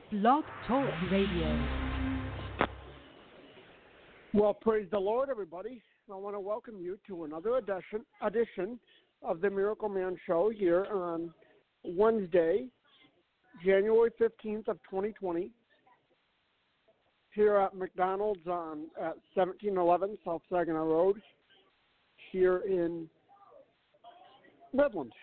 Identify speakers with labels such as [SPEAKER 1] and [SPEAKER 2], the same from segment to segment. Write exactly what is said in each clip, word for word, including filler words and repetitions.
[SPEAKER 1] Blog Talk Radio.
[SPEAKER 2] Well, praise the Lord, everybody. I want to welcome you to another edition, edition of the Miracle Man Show here on Wednesday, January fifteenth of twenty twenty, here at McDonald's on at seventeen eleven South Saginaw Road here in Midland.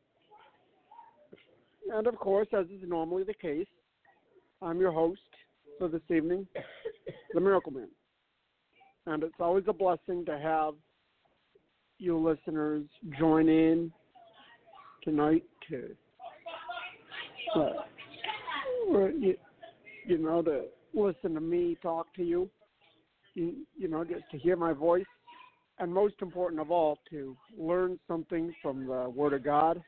[SPEAKER 2] And, of course, as is normally the case, I'm your host for this evening, the Miracle Man. And it's always a blessing to have you listeners join in tonight to, uh, you, you know, to listen to me talk to you, you, you know, just to hear my voice, and most important of all, to learn something from the Word of God,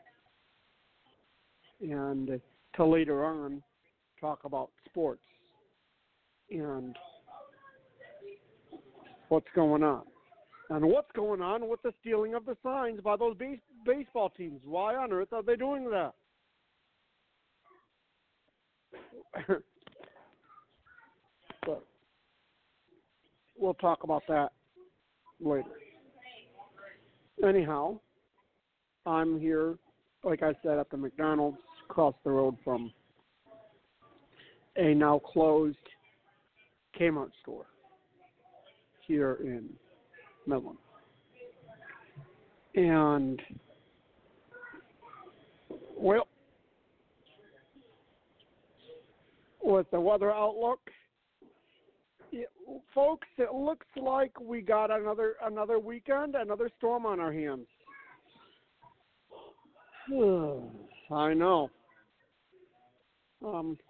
[SPEAKER 2] and to later on talk about sports and what's going on. And what's going on with the stealing of the signs by those base- baseball teams? Why on earth are they doing that? But we'll talk about that later. Anyhow, I'm here, like I said, at the McDonald's across the road from a now closed Kmart store here in Midland. And, well, with the weather outlook, it, folks, it looks like we got another another weekend, another storm on our hands. I know. Um,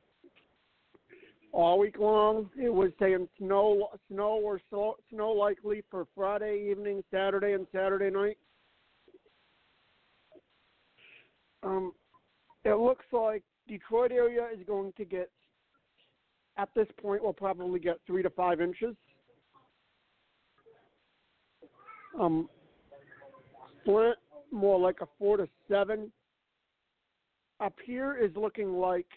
[SPEAKER 2] all week long, it was saying snow, snow or snow, snow likely for Friday evening, Saturday, and Saturday night. Um, it looks like Detroit area is going to get, at this point, we'll probably get three to five inches. Um, Flint, more like a four to seven. Up here is looking like,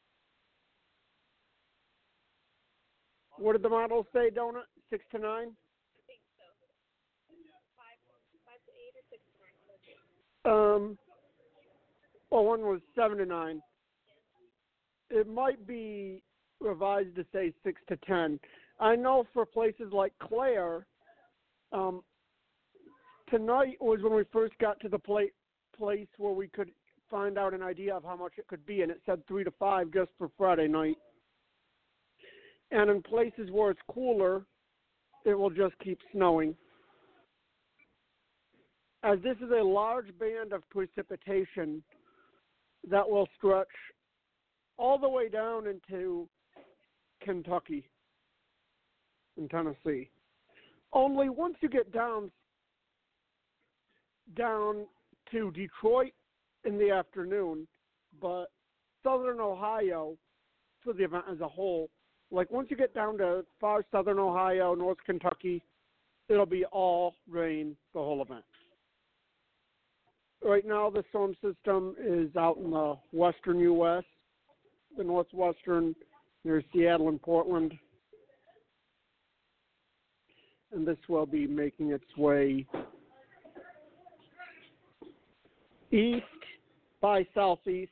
[SPEAKER 2] what did the models say, Donut? Six to nine?
[SPEAKER 3] I think so. Five, five to eight or six to nine.
[SPEAKER 2] Um, well, one was seven to nine. It might be revised to say six to ten. I know for places like Clare, um, tonight was when we first got to the pla- place where we could find out an idea of how much it could be, and it said three to five just for Friday night. And in places where it's cooler, it will just keep snowing. As this is a large band of precipitation that will stretch all the way down into Kentucky and Tennessee. Only once you get down down to Detroit in the afternoon, but southern Ohio for the event as a whole, like once you get down to far southern Ohio, North Kentucky, it'll be all rain the whole event. Right now the storm system is out in the western U S, the northwestern, near Seattle and Portland. And this will be making its way east by southeast.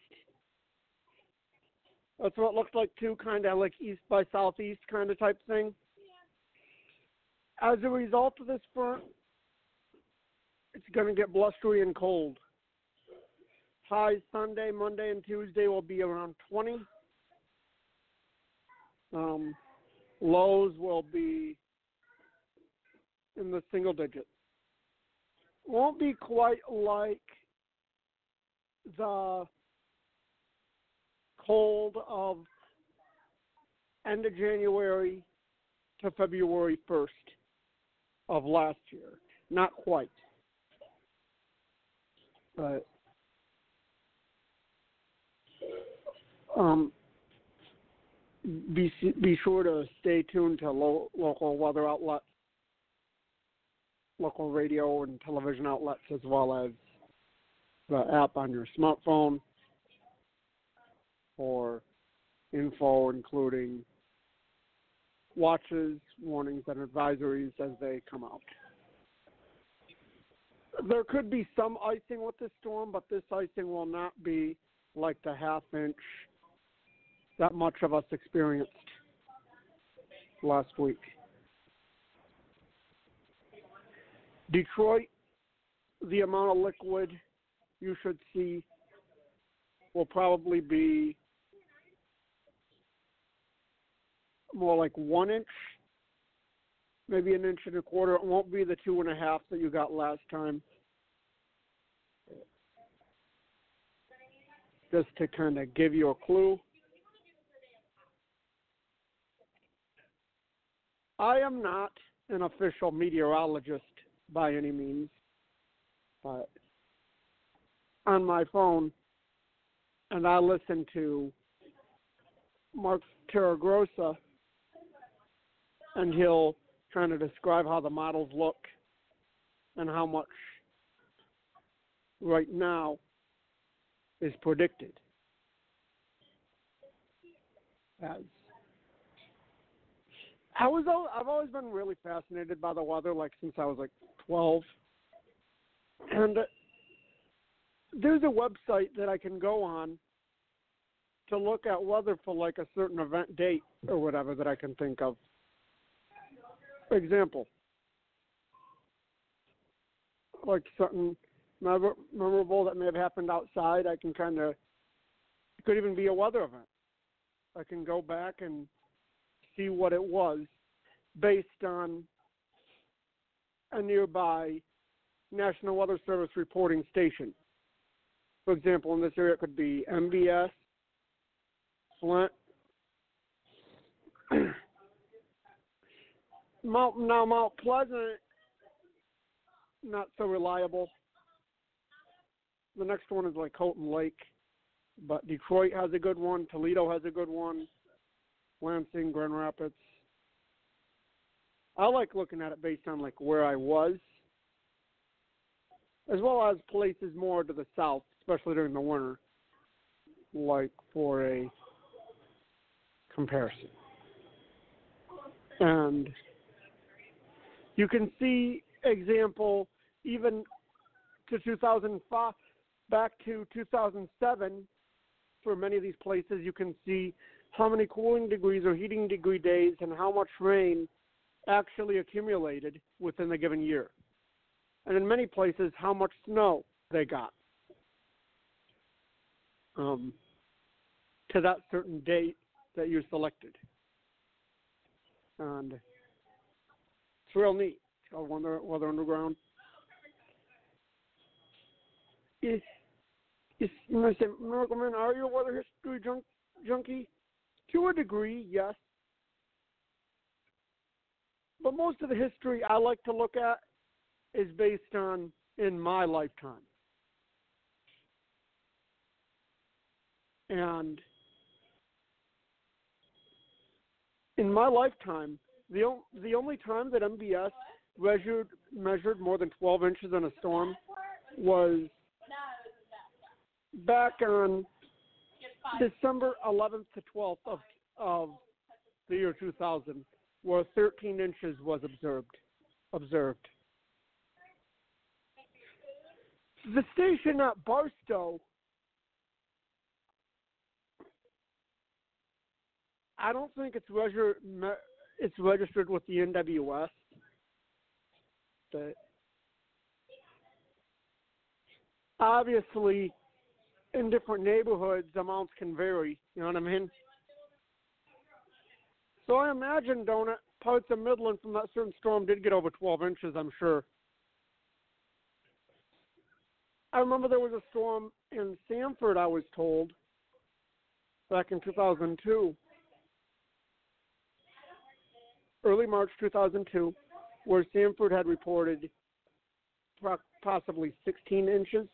[SPEAKER 2] That's what it looks like too, kind of like east by southeast kind of type thing. Yeah. As a result of this front, it's going to get blustery and cold. Highs Sunday, Monday, and Tuesday will be around twenty. Um, lows will be in the single digits. Won't be quite like the cold of end of January to February first of last year. Not quite. But um, be be sure to stay tuned to lo- local weather outlets, local radio and television outlets, as well as the app on your smartphone or info, including watches, warnings, and advisories as they come out. There could be some icing with this storm, but this icing will not be like the half inch that much of us experienced last week. Detroit, the amount of liquid you should see will probably be more like one inch, maybe an inch and a quarter. It won't be the two and a half that you got last time. Just to kind of give you a clue. I am not an official meteorologist by any means, but on my phone, and I listen to Mark Terragrossa, and he'll kind of describe how the models look and how much right now is predicted as I was I've always been really fascinated by the weather, like since I was like twelve, and there's a website that I can go on to look at weather for like a certain event date or whatever that I can think of. For example, like something memorable that may have happened outside, I can kind of, it could even be a weather event. I can go back and see what it was based on a nearby National Weather Service reporting station. For example, in this area, it could be M B S, Flint. Mount, now, Mount Pleasant, not so reliable. The next one is like Houghton Lake, but Detroit has a good one. Toledo has a good one. Lansing, Grand Rapids. I like looking at it based on like where I was, as well as places more to the south, especially during the winter, like for a comparison. And you can see example even to two thousand five, back to two thousand seven, for many of these places you can see how many cooling degrees or heating degree days and how much rain actually accumulated within the given year. And in many places, how much snow they got um, to that certain date that you selected. And it's real neat. It's called Weather, Weather Underground. Is, is, Miracle Man, are you a weather history junk, junkie? To a degree, yes. But most of the history I like to look at is based on in my lifetime. And in my lifetime, the, o- the only time that M B S measured, measured more than twelve inches in a storm was back on December eleventh to twelfth of, of the year two thousand, where thirteen inches was observed. Observed. The station at Barstow, I don't think it's registered. It's registered with the N W S. But obviously, in different neighborhoods, amounts can vary. You know what I mean? So I imagine, don't it, parts of Midland from that certain storm did get over twelve inches, I'm sure. I remember there was a storm in Sanford, I was told, back in two thousand two, early March two thousand two, where Sanford had reported possibly sixteen inches.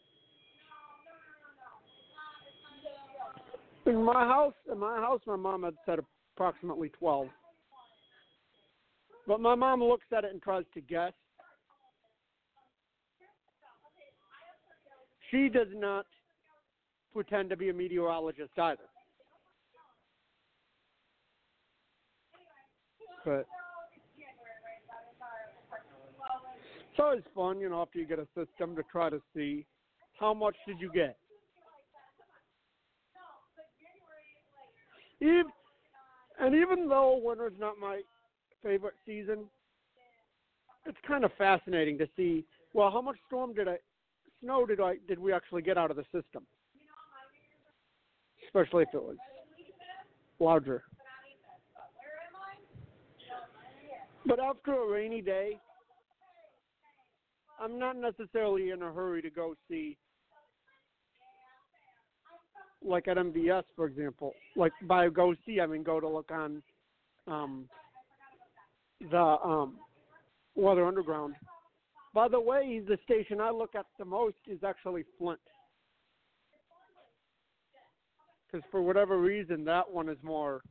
[SPEAKER 2] In my house, in my house, my mom had said approximately twelve. But my mom looks at it and tries to guess. She does not pretend to be a meteorologist either. But it's always fun, you know, after you get a system to try to see how much did you get. Even, and even though winter's not my favorite season, it's kind of fascinating to see, well, how much storm did I, snow did I, did we actually get out of the system? Especially if it was larger. But after a rainy day, I'm not necessarily in a hurry to go see, like at M V S, for example. Like by go see, I mean go to look on um, the um, Weather Underground. By the way, the station I look at the most is actually Flint. Because for whatever reason, that one is more,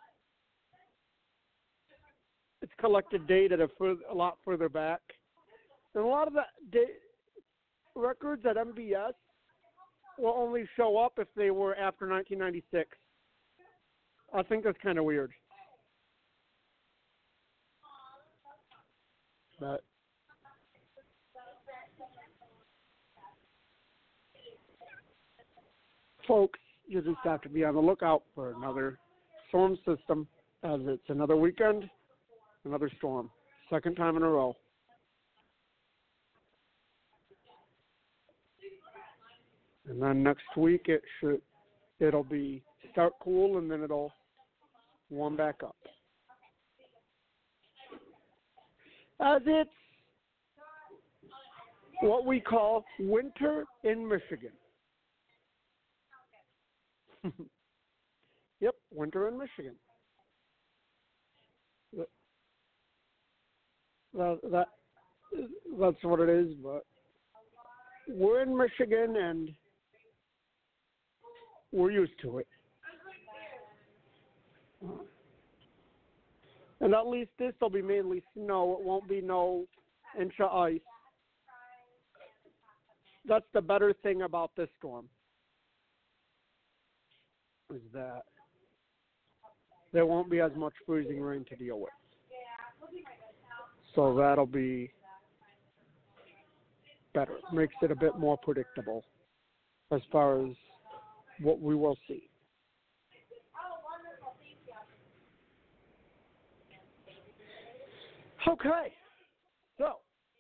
[SPEAKER 2] it's collected data to further, a lot further back. And a lot of the da- records at M B S will only show up if they were after nineteen ninety-six. I think that's kind of weird. But folks, you just have to be on the lookout for another storm system, as it's another weekend, another storm, second time in a row. And then next week it should, it'll be start cool and then it'll warm back up. As it's what we call winter in Michigan. Yep, winter in Michigan. That, that, that's what it is, but we're in Michigan and we're used to it. And at least this will be mainly snow. It won't be no inch of ice. That's the better thing about this storm, is that there won't be as much freezing rain to deal with. So that'll be better. Makes it a bit more predictable as far as what we will see. Okay, so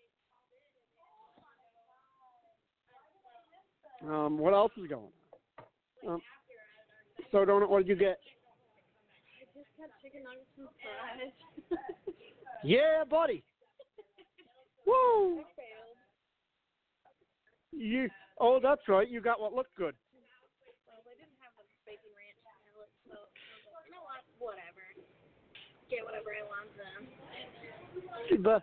[SPEAKER 2] um, what else is going on? Um, so, Donut, what did you get?
[SPEAKER 3] I just got chicken nuggets from fries.
[SPEAKER 2] Yeah, buddy. Woo!
[SPEAKER 3] I failed.
[SPEAKER 2] You. Oh, that's right. You got what looked good.
[SPEAKER 3] Well, they didn't have the bacon ranch salad, so I was like, you know what? Whatever. Get whatever I want then.
[SPEAKER 2] But,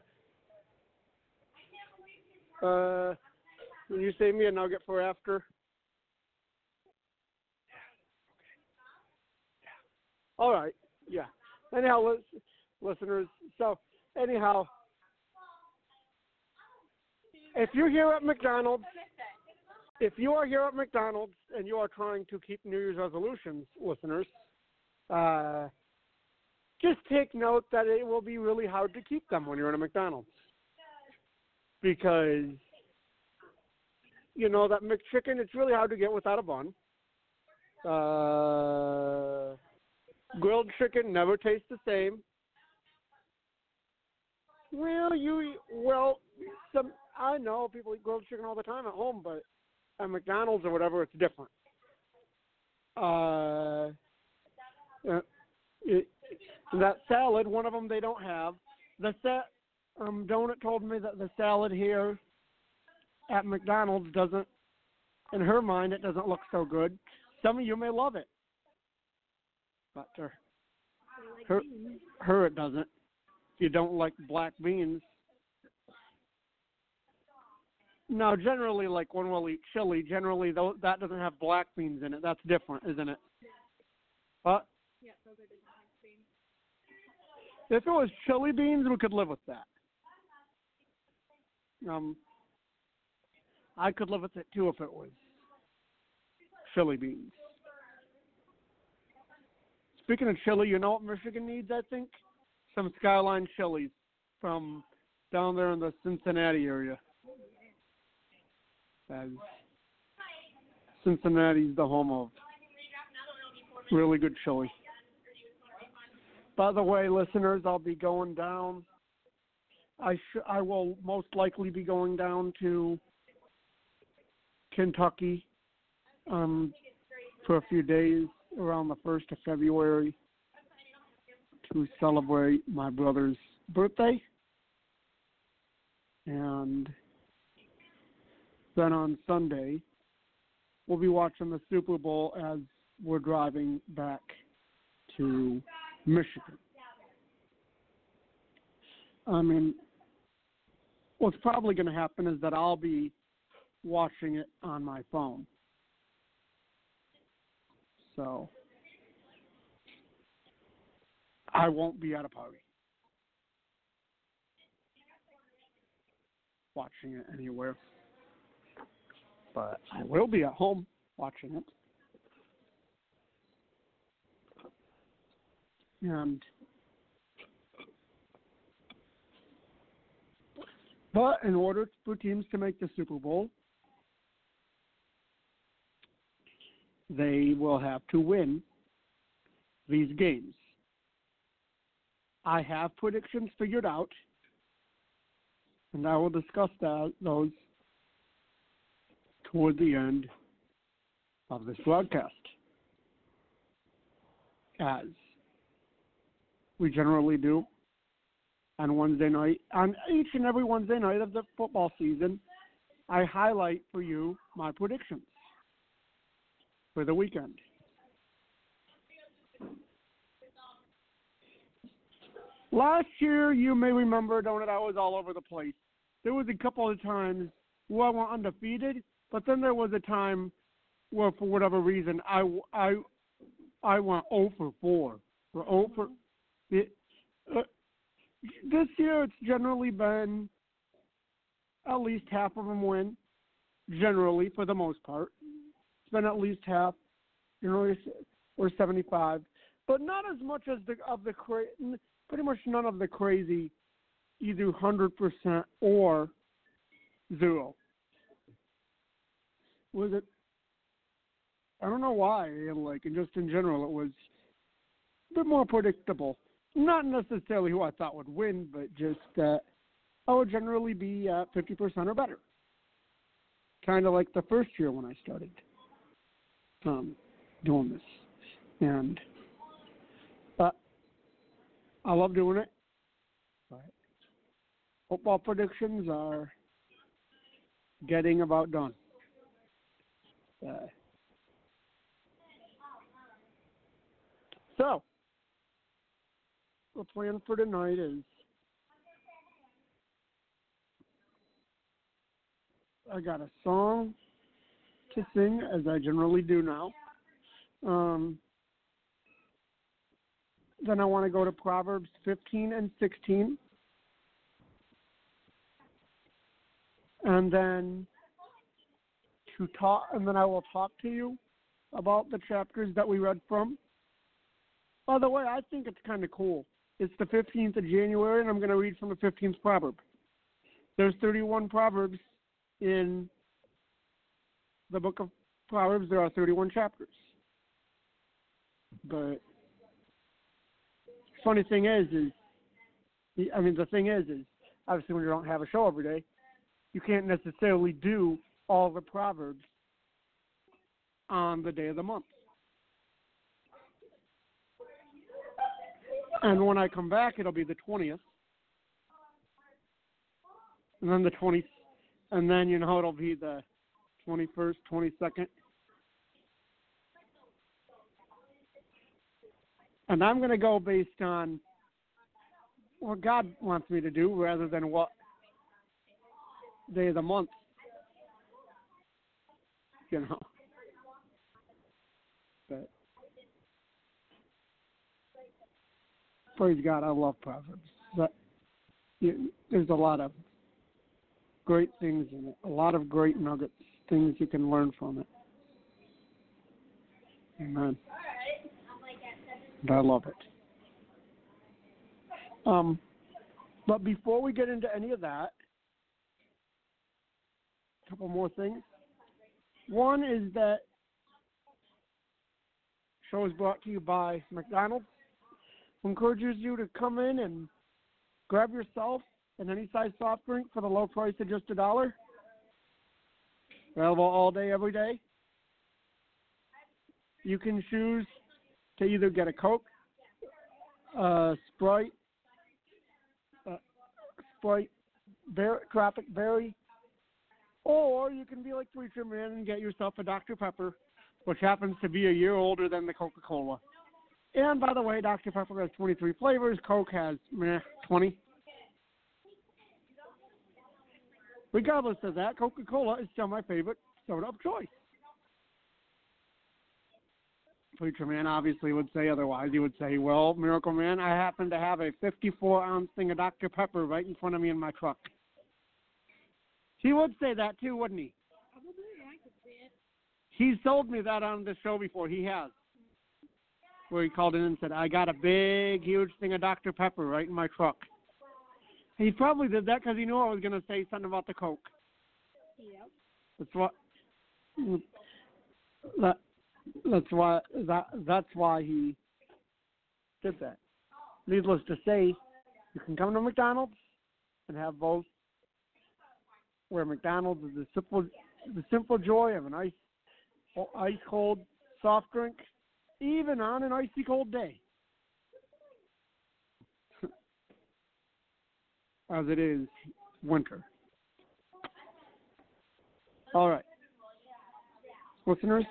[SPEAKER 2] uh, will you save me a nugget for after? All right. Yeah. Anyhow, lis- listeners. So, anyhow, if you're here at McDonald's, if you are here at McDonald's and you are trying to keep New Year's resolutions, listeners, uh, just take note that it will be really hard to keep them when you're in a McDonald's. Because, you know, that McChicken, it's really hard to get without a bun. Uh, grilled chicken never tastes the same. Well, you, well, some, I know people eat grilled chicken all the time at home, but at McDonald's or whatever, it's different. Uh, uh it, that salad, one of them they don't have. The sa- um, Donut told me that the salad here at McDonald's doesn't, in her mind, it doesn't look so good. Some of you may love it, but uh, her, her it doesn't. If you don't like black beans. No, generally, like when we'll eat chili, generally th- that doesn't have black beans in it. That's different, isn't it? But
[SPEAKER 3] Yeah, those are different things.
[SPEAKER 2] if it was chili beans, we could live with that. Um, I could live with it too if it was chili beans. Speaking of chili, you know what Michigan needs, I think? some Skyline chilies from down there in the Cincinnati area. As Cincinnati's the home of really good chili. By the way, listeners, I'll be going down. I sh- I will most likely be going down to Kentucky um, for a few days around the first of February to celebrate my brother's birthday. And then on Sunday, we'll be watching the Super Bowl as we're driving back to Michigan. I mean, what's probably going to happen is that I'll be watching it on my phone. So I won't be at a party watching it anywhere. But I will be at home watching it. And but in order for teams to make the Super Bowl, they will have to win these games. I have predictions figured out, and I will discuss that, those toward the end of this broadcast, as we generally do on Wednesday night. On each and every Wednesday night of the football season, I highlight for you my predictions for the weekend. Last year, you may remember, don't it, I was all over the place. There was a couple of times where I went undefeated, but then there was a time where, for whatever reason, I, I, I went oh for four. Or oh for, it, uh, this year, it's generally been at least half of them win, generally, for the most part. It's been at least half, you know, or seventy-five, but not as much as the of the cra- pretty much none of the crazy, either one hundred percent or zero. Was it? I don't know why. Like, and just in general, it was a bit more predictable. Not necessarily who I thought would win, but just that I would generally be at fifty percent or better. Kind of like the first year when I started um, doing this. And but I love doing it. But football predictions are getting about done. Uh, so, the plan for tonight is I got a song to sing, as I generally do now. Um, then I want to go to Proverbs fifteen and sixteen. And then to talk, and then I will talk to you about the chapters that we read from. By the way, I think it's kind of cool. It's the fifteenth of January, and I'm going to read from the fifteenth proverb. There's thirty-one proverbs in the book of Proverbs. There are thirty-one chapters. But funny thing is, is I mean, the thing is, is obviously when you don't have a show every day, you can't necessarily do all the proverbs on the day of the month. And when I come back, it'll be the twentieth. And then the twentieth. And then, you know, it'll be the twenty-first, twenty-second. And I'm going to go based on what God wants me to do rather than what day of the month, you know. But praise God, I love Proverbs. But you, there's a lot of great things in it, a lot of great nuggets, things you can learn from it. Amen. And I love it. Um, but before we get into any of that, a couple more things. One is that show is brought to you by McDonald's, who encourages you to come in and grab yourself an any size soft drink for the low price of just a dollar. Available all day, every day. You can choose to either get a Coke, uh, Sprite, uh, Sprite, berry, Tropic Berry, or you can be like Preacher Man and get yourself a Doctor Pepper, which happens to be a year older than the Coca-Cola. And by the way, Doctor Pepper has twenty-three flavors. Coke has meh, twenty. Regardless of that, Coca-Cola is still my favorite soda of choice. Preacher Man obviously would say otherwise. He would say, well, Miracle Man, I happen to have a fifty-four ounce thing of Doctor Pepper right in front of me in my truck. He would say that too, wouldn't he?
[SPEAKER 3] Probably, I could see it.
[SPEAKER 2] He's told me that on the show before. He has. Where he called in and said, I got a big, huge thing of Doctor Pepper right in my truck. He probably did that because he knew I was going to say something about the Coke.
[SPEAKER 3] Yep.
[SPEAKER 2] That's what. That, that's why. That that's why he did that. Needless to say, you can come to McDonald's and have both. Where McDonald's is the simple, the simple joy of an ice, ice cold soft drink, even on an icy cold day. As it is winter. All right. Listeners,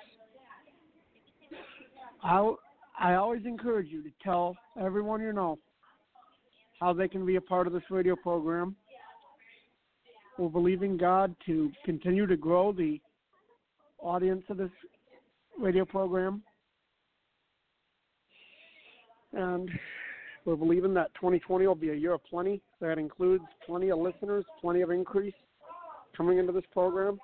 [SPEAKER 2] I, I always encourage you to tell everyone you know how they can be a part of this radio program. We're believing God to continue to grow the audience of this radio program. And we're believing that twenty twenty will be a year of plenty. That includes plenty of listeners, plenty of increase coming into this program.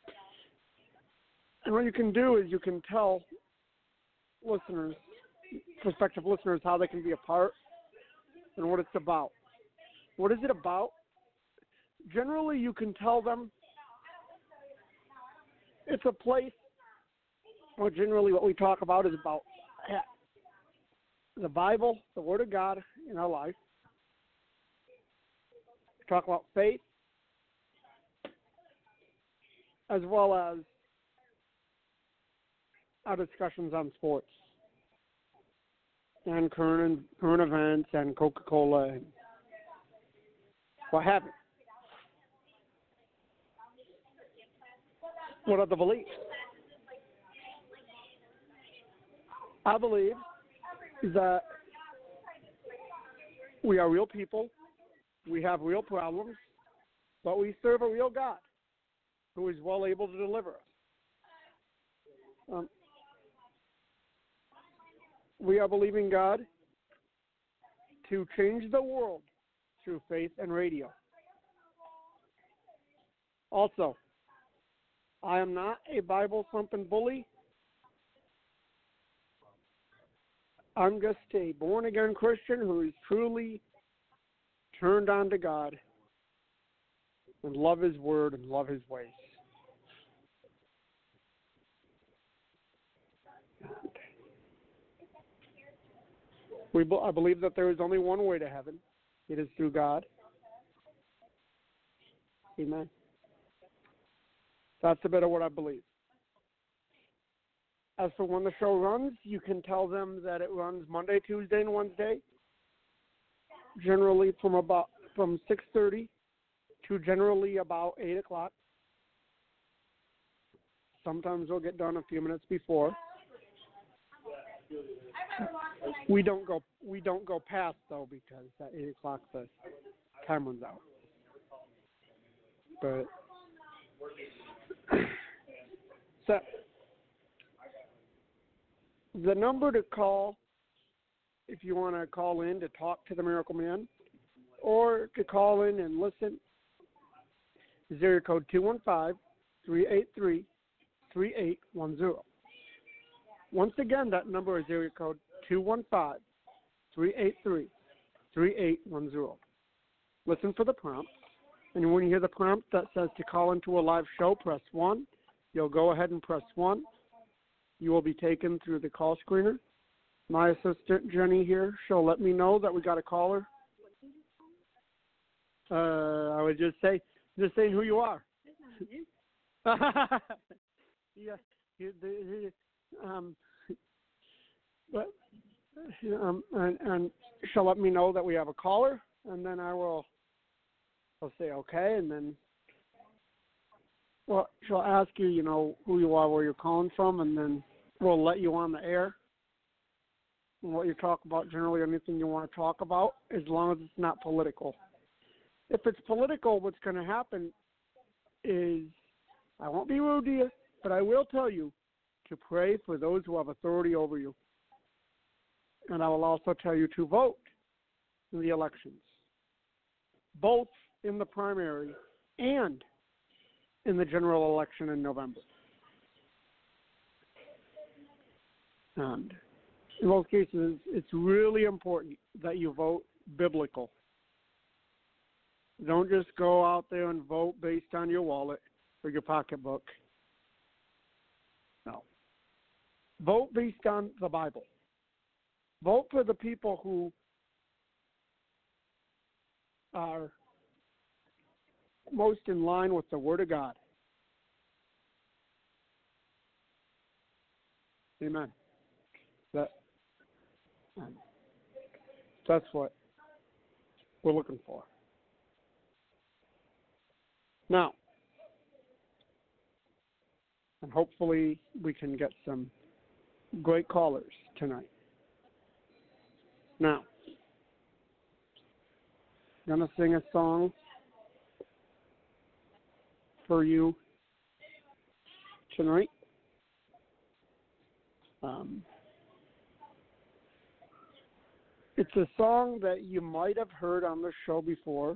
[SPEAKER 2] And what you can do is you can tell listeners, prospective listeners, how they can be a part and what it's about. What is it about? Generally, you can tell them it's a place where generally what we talk about is about the Bible, the Word of God in our life. We talk about faith as well as our discussions on sports and current, current events and Coca-Cola and what have you. What are the beliefs? I believe that we are real people, we have real problems, but we serve a real God who is well able to deliver us. Um, we are believing God to change the world through faith and radio. Also, I am not a Bible-thumping bully. I'm just a born-again Christian who is truly turned on to God and love His Word and love His ways. We, I believe that there is only one way to heaven. It is through God. Amen. That's a bit of what I believe. As for when the show runs, you can tell them that it runs Monday, Tuesday, and Wednesday, generally from about from six thirty to generally about eight o'clock. Sometimes we'll get done a few minutes before. We don't go we don't go past though because at eight o'clock the time runs out. But so the number to call if you want to call in to talk to the Miracle Man or to call in and listen is area code two one five, three eight three, three eight one zero. Once again, that number is area code two one five, three eight three, three eight one zero. Listen for the prompt. And when you hear the prompt that says to call into a live show, press one. You'll go ahead and press one. You will be taken through the call screener. My assistant, Jenny, here, she'll let me know that we got a caller. Uh, I would just say, just saying who you are. yeah, you, the, um, but um, and, and she'll let me know that we have a caller, and then I will. I'll say okay, and then well, she'll ask you, you know, who you are, where you're calling from, and then we'll let you on the air. And what you talk about, generally anything you want to talk about, as long as it's not political. If it's political, what's going to happen is, I won't be rude to you, but I will tell you to pray for those who have authority over you. And I will also tell you to vote in the elections, both in the primary and in the general election in November. And in most cases, it's really important that you vote biblical. Don't just go out there and vote based on your wallet or your pocketbook. No. Vote based on the Bible. Vote for the people who are most in line with the Word of God. Amen. That, um, that's what we're looking for. Now, and hopefully we can get some great callers tonight. Now, I'm going to sing a song for you tonight. Um, it's a song that you might have heard on the show before,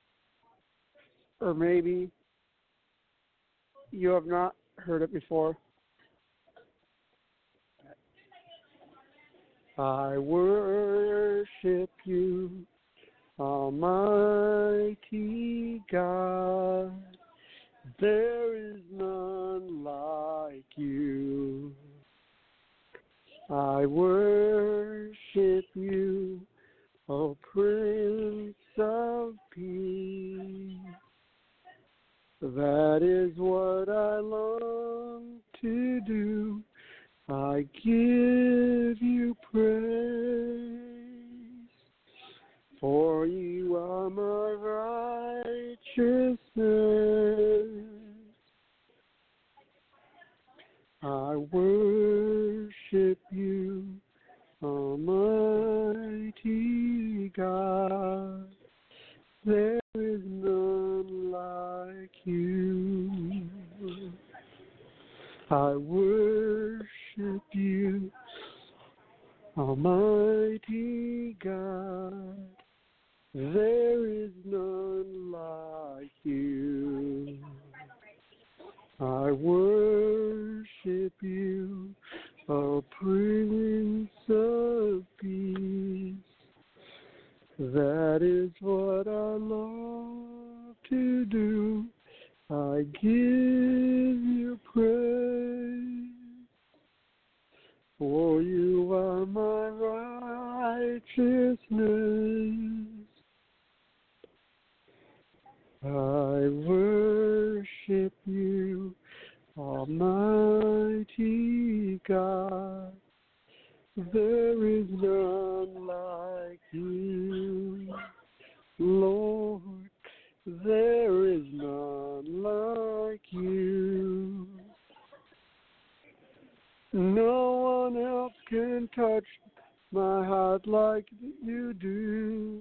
[SPEAKER 2] or maybe you have not heard it before. I worship you, Almighty God. There is none like you. I worship you, O Prince of Peace. That is what I long to do. I give you praise, for you are my righteousness. I worship you, Almighty God. There is none like you. I worship you, Almighty God. There is none like you. I worship you, O Prince of Peace. That is what I love to do. I give you praise, for you are my righteousness. I worship you, Almighty God. There is none like you, Lord. There is none like you. No one else can touch my heart like you do.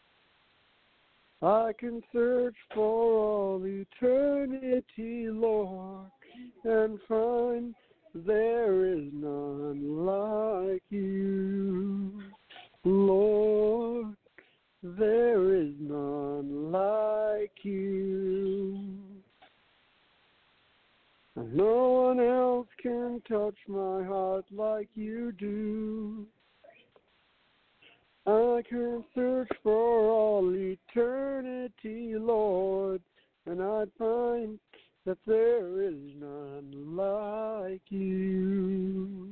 [SPEAKER 2] I can search for all eternity, Lord, and find there is none like you. Lord, there is none like you. No one else can touch my heart like you do. I can search for all eternity, Lord, and I'd find that there is none like you.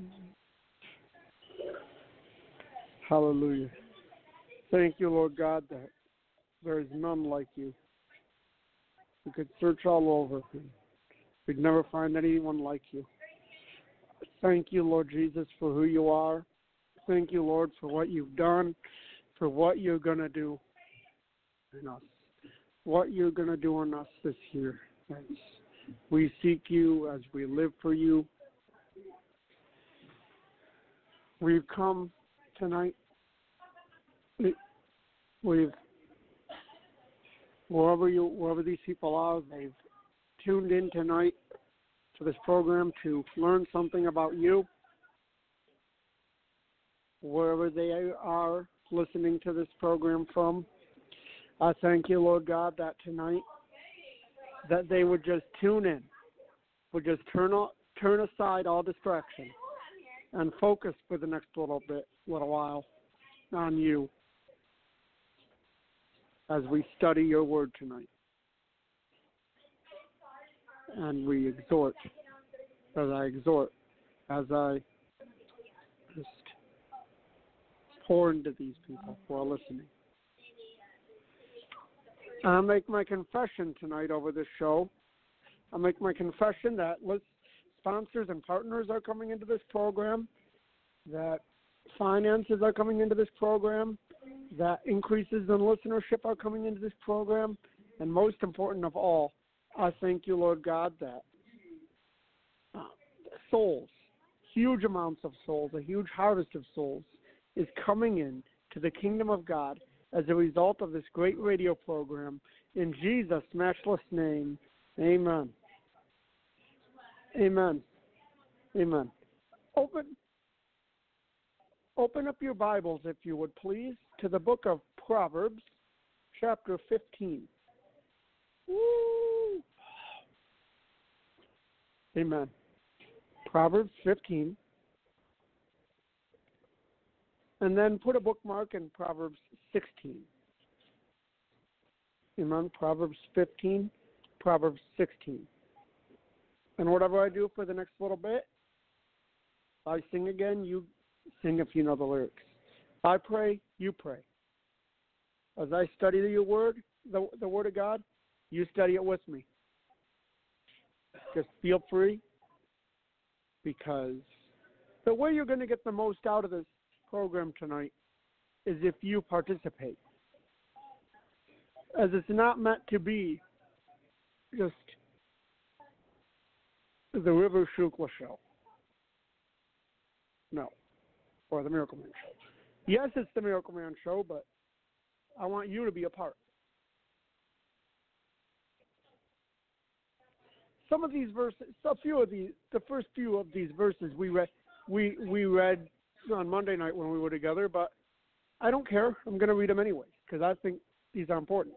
[SPEAKER 2] Hallelujah. Thank you, Lord God, that there is none like you. We could search all over. We'd never find anyone like you. Thank you, Lord Jesus, for who you are. Thank you, Lord, for what you've done, for what you're going to do in us, what you're going to do in us this year. As we seek you, as we live for you. We've come tonight. We've, wherever you, wherever these people are, they've tuned in tonight to this program to learn something about you. Wherever they are listening to this program from, I thank you, Lord God, that tonight that they would just tune in, would just turn o- turn aside all distraction and focus for the next little bit, little while on you as we study your word tonight. And we exhort, as I exhort, as I just pour into these people who are listening. I make my confession tonight over this show. I make my confession that list sponsors and partners are coming into this program, that finances are coming into this program, that increases in listenership are coming into this program, and most important of all, I thank you, Lord God, that uh, souls, huge amounts of souls, a huge harvest of souls is coming in to the kingdom of God as a result of this great radio program. In Jesus' matchless name, amen. Amen. Amen. Open, open up your Bibles, if you would please, to the book of Proverbs, chapter fifteen. Woo! Amen. Proverbs fifteen. And then put a bookmark in Proverbs sixteen. Amen. Proverbs fifteen, Proverbs sixteen. And whatever I do for the next little bit, I sing again, you sing if you know the lyrics. I pray, you pray. As I study your word, the, the word of God, you study it with me. Just feel free, because the way you're going to get the most out of this program tonight is if you participate. As it's not meant to be just the River Shukla show. No. Or the Miracle Man show. Yes, it's the Miracle Man show, but I want you to be a part. Some of these verses, a few of these, the first few of these verses we read, we we read on Monday night when we were together, but I don't care. I'm going to read them anyway because I think these are important.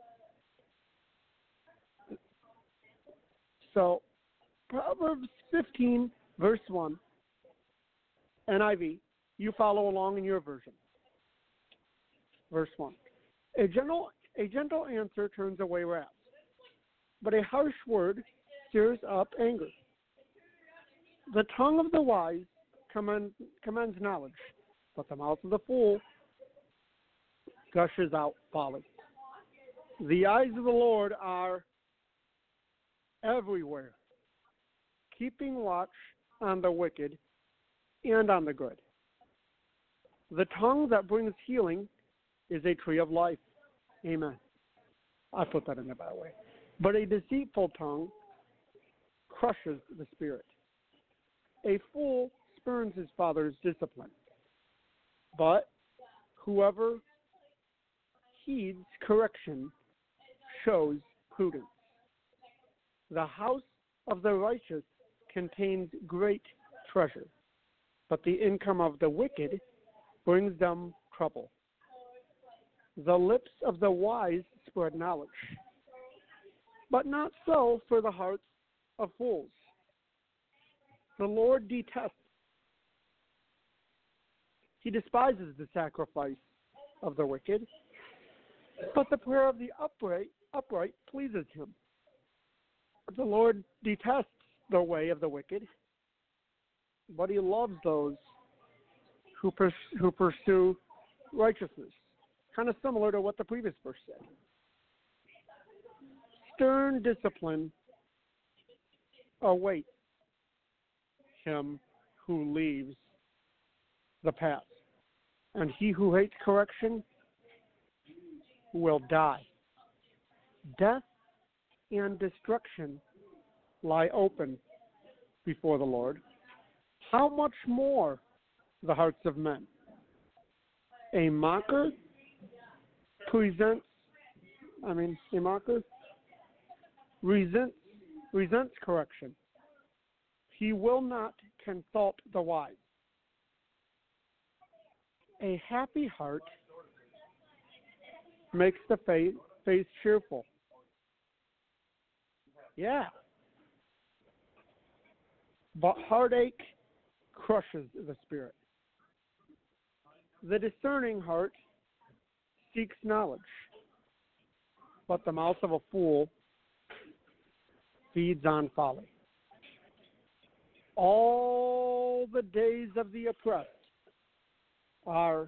[SPEAKER 2] So, Proverbs fifteen, verse one, N I V. You follow along in your version. Verse one. A gentle, a gentle answer turns away wrath, but a harsh word stirs up anger. The tongue of the wise commends, commends knowledge, but the mouth of the fool gushes out folly. The eyes of the Lord are everywhere, keeping watch on the wicked and on the good. The tongue that brings healing is a tree of life. Amen. I put that in there, by the way. But a deceitful tongue crushes the spirit. A fool spurns his father's discipline, but whoever heeds correction shows prudence. The house of the righteous contains great treasure, but the income of the wicked brings them trouble. The lips of the wise spread knowledge, but not so for the hearts of fools. The Lord detests, he despises the sacrifice of the wicked, but the prayer of the upright upright pleases him. The Lord detests the way of the wicked, but he loves those who pers- who pursue righteousness. Kind of similar to what the previous verse said. Stern discipline awaits him who leaves the path, and he who hates correction will die. Death and destruction lie open before the Lord. How much more the hearts of men? A mocker presents, I mean, a mocker resents, resents correction. He will not consult the wise. A happy heart makes the face, face cheerful. Yeah. But heartache crushes the spirit. The discerning heart seeks knowledge, but the mouth of a fool feeds on folly. All the days of the oppressed are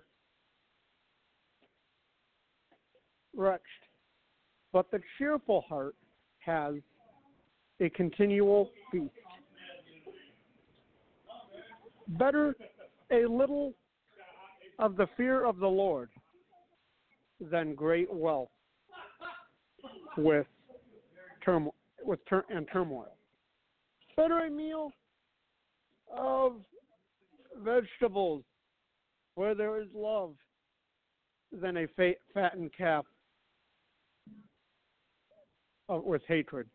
[SPEAKER 2] wretched, but the cheerful heart has a continual feast. Better a little of the fear of the Lord than great wealth with turmoil, with tur- and turmoil. Better a meal of vegetables where there is love than a fa- fattened calf uh, with hatred.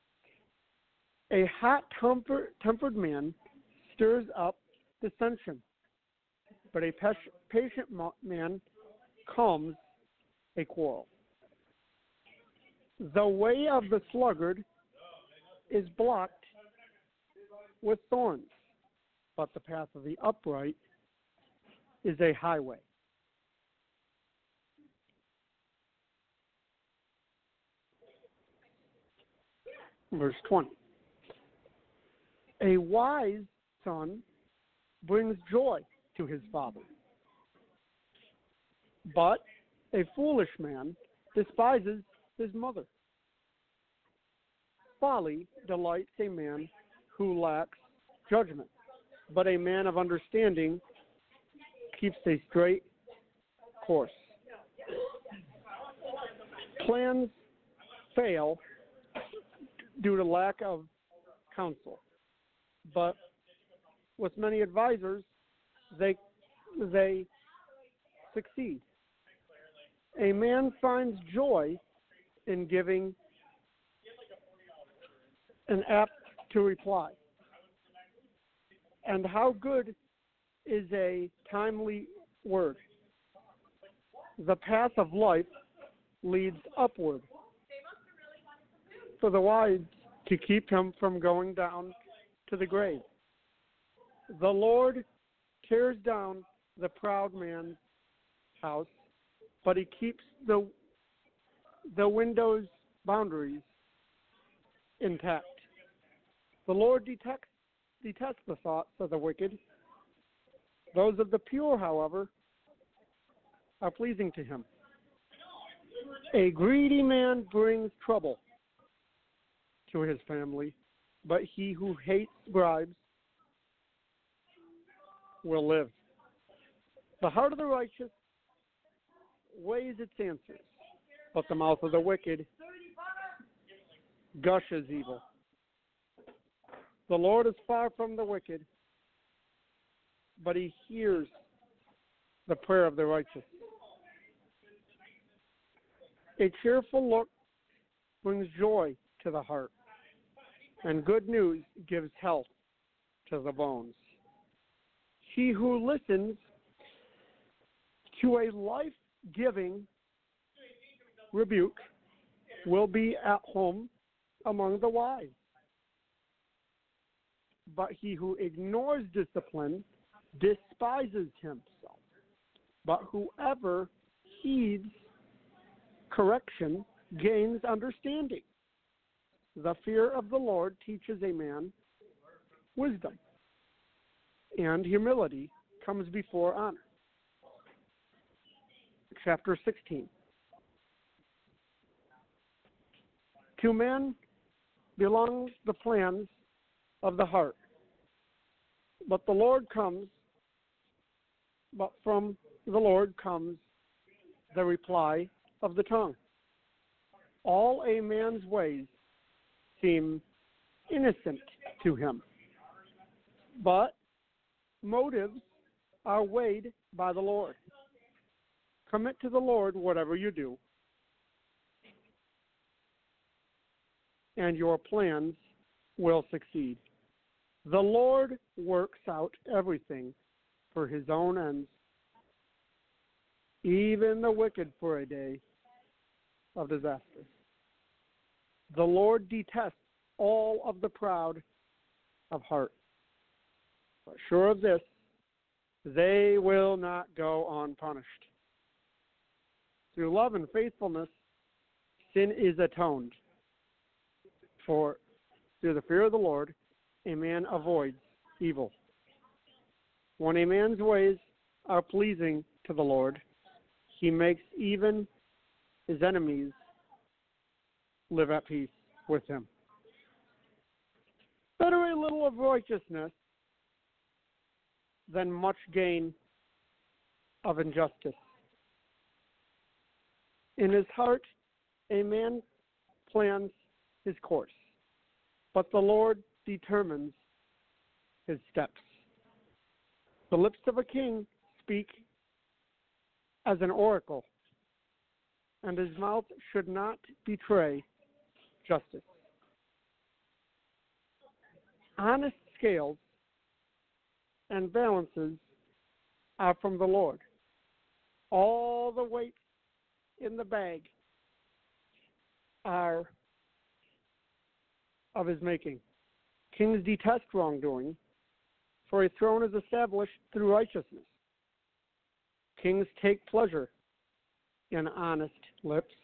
[SPEAKER 2] A hot temper- tempered man stirs up dissension, but a pas- patient mo- man calms a quarrel. The way of the sluggard is blocked with thorns, but the path of the upright is a highway. Verse twenty. A wise son brings joy to his father, but a foolish man despises his mother. Folly delights a man who lacks judgment, but a man of understanding keeps a straight course. Plans fail due to lack of counsel, but with many advisors, they they succeed. A man finds joy in giving an apt to reply. And how good is a timely word? The path of life leads upward for the wise to keep him from going down to the grave. The Lord tears down the proud man's house, but he keeps the the window's boundaries intact. The Lord detects, detests the thoughts of the wicked. Those of the pure, however, are pleasing to him. A greedy man brings trouble to his family, but he who hates bribes will live. The heart of the righteous weighs its answers, but the mouth of the wicked gushes evil. The Lord is far from the wicked, but he hears the prayer of the righteous. A cheerful look brings joy to the heart, and good news gives health to the bones. He who listens to a life-giving rebuke will be at home among the wise. But he who ignores discipline despises himself. But whoever heeds correction gains understanding. The fear of the Lord teaches a man wisdom, and humility comes before honor. Chapter sixteen. To man belongs the plans of the heart, but the Lord comes, but from the Lord comes the reply of the tongue. All a man's ways seem innocent to him, but motives are weighed by the Lord. Commit to the Lord whatever you do, and your plans will succeed. The Lord works out everything for his own ends, even the wicked for a day of disaster. The Lord detests all of the proud of heart, but sure of this, they will not go unpunished. Through love and faithfulness, sin is atoned. For through the fear of the Lord, a man avoids evil. When a man's ways are pleasing to the Lord, he makes even his enemies live at peace with him. Better a little of righteousness than much gain of injustice. In his heart, a man plans his course, but the Lord determines his steps. The lips of a king speak as an oracle, and his mouth should not betray justice. Honest scales and balances are from the Lord. All the weight in the bag are of his making. Kings detest wrongdoing, for a throne is established through righteousness. Kings take pleasure in honest lips.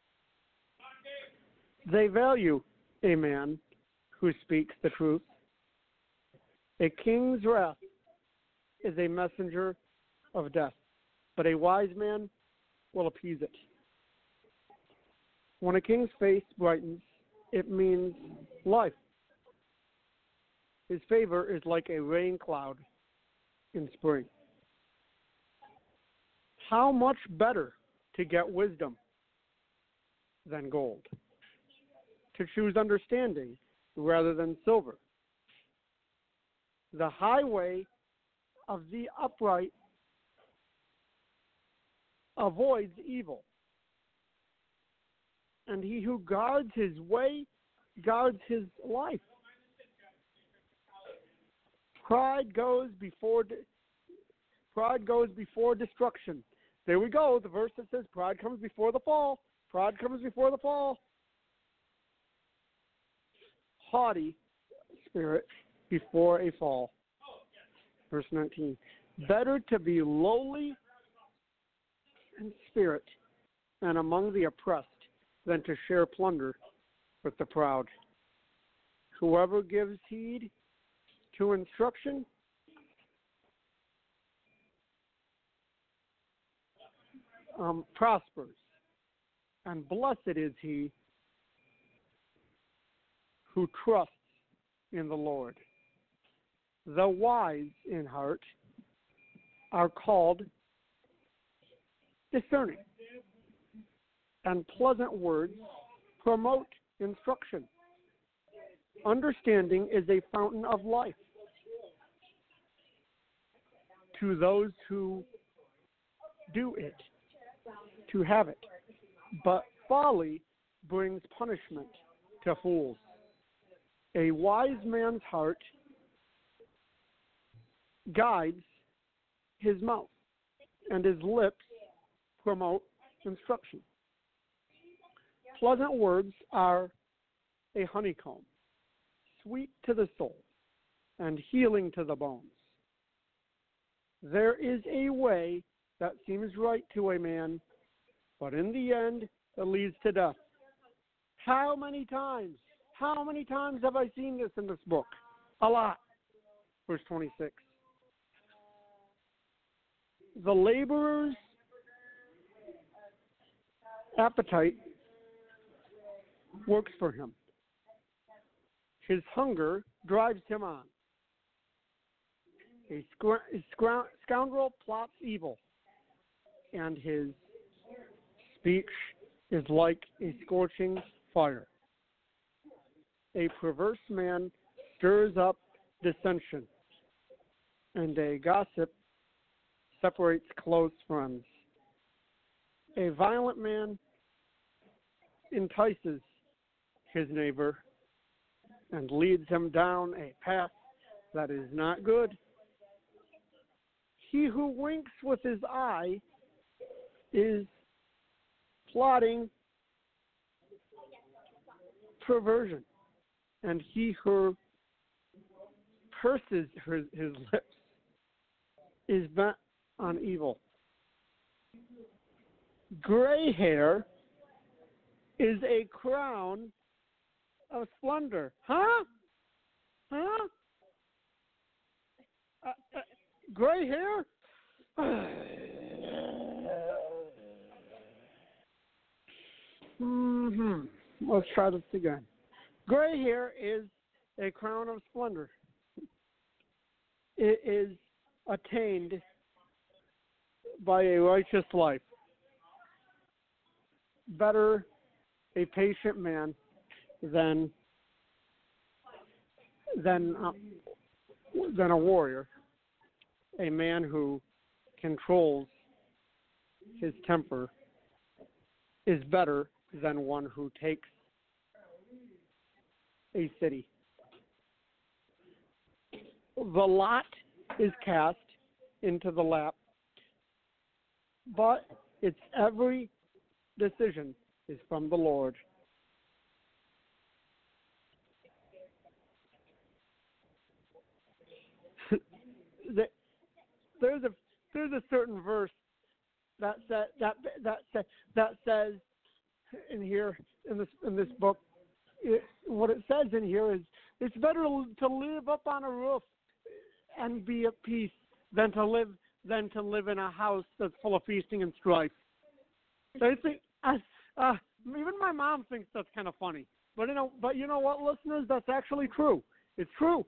[SPEAKER 2] They value a man who speaks the truth. A king's wrath is a messenger of death, but a wise man will appease it. When a king's face brightens, it means life. His favor is like a rain cloud in spring. How much better to get wisdom than gold, to choose understanding rather than silver. The highway of the upright avoids evil, and he who guards his way guards his life. Pride goes before de- pride goes before destruction. There we go. The verse that says pride comes before the fall. Pride comes before the fall. Haughty spirit before a fall. Verse nineteen. Better to be lowly in spirit and among the oppressed than to share plunder with the proud. Whoever gives heed to instruction um, prospers, and blessed is he who trusts in the Lord. The wise in heart are called discerning, and pleasant words promote instruction. Understanding is a fountain of life to those who do it, to have it. But folly brings punishment to fools. A wise man's heart guides his mouth, and his lips promote instruction. Pleasant words are a honeycomb, sweet to the soul and healing to the bones. There is a way that seems right to a man, but in the end, it leads to death. How many times? How many times have I seen this in this book? A lot. Verse twenty-six. The laborer's appetite works for him. His hunger drives him on. A, scr- a scr- scoundrel plots evil, and his speech is like a scorching fire. A perverse man stirs up dissension, and a gossip separates close friends. A violent man entices his neighbor and leads him down a path that is not good. He who winks with his eye is plotting perversion, and he who purses his, his lips is bent on evil. Gray hair is a crown of splendor. Huh? Huh? Uh, uh, gray hair? mm-hmm. Let's try this again. Gray hair is a crown of splendor. It is attained by a righteous life. Better a patient man than than uh, than a warrior, a man who controls his temper is better than one who takes a city. The lot is cast into the lap, but its every decision is from the Lord. there's a there's a certain verse that sa- that that sa- that says in here in this in this book, it, what it says in here is it's better to live up on a roof and be at peace than to live than to live in a house that's full of feasting and strife. So I think uh, uh, even my mom thinks that's kind of funny, but you know, but you know what, listeners, that's actually true. It's true.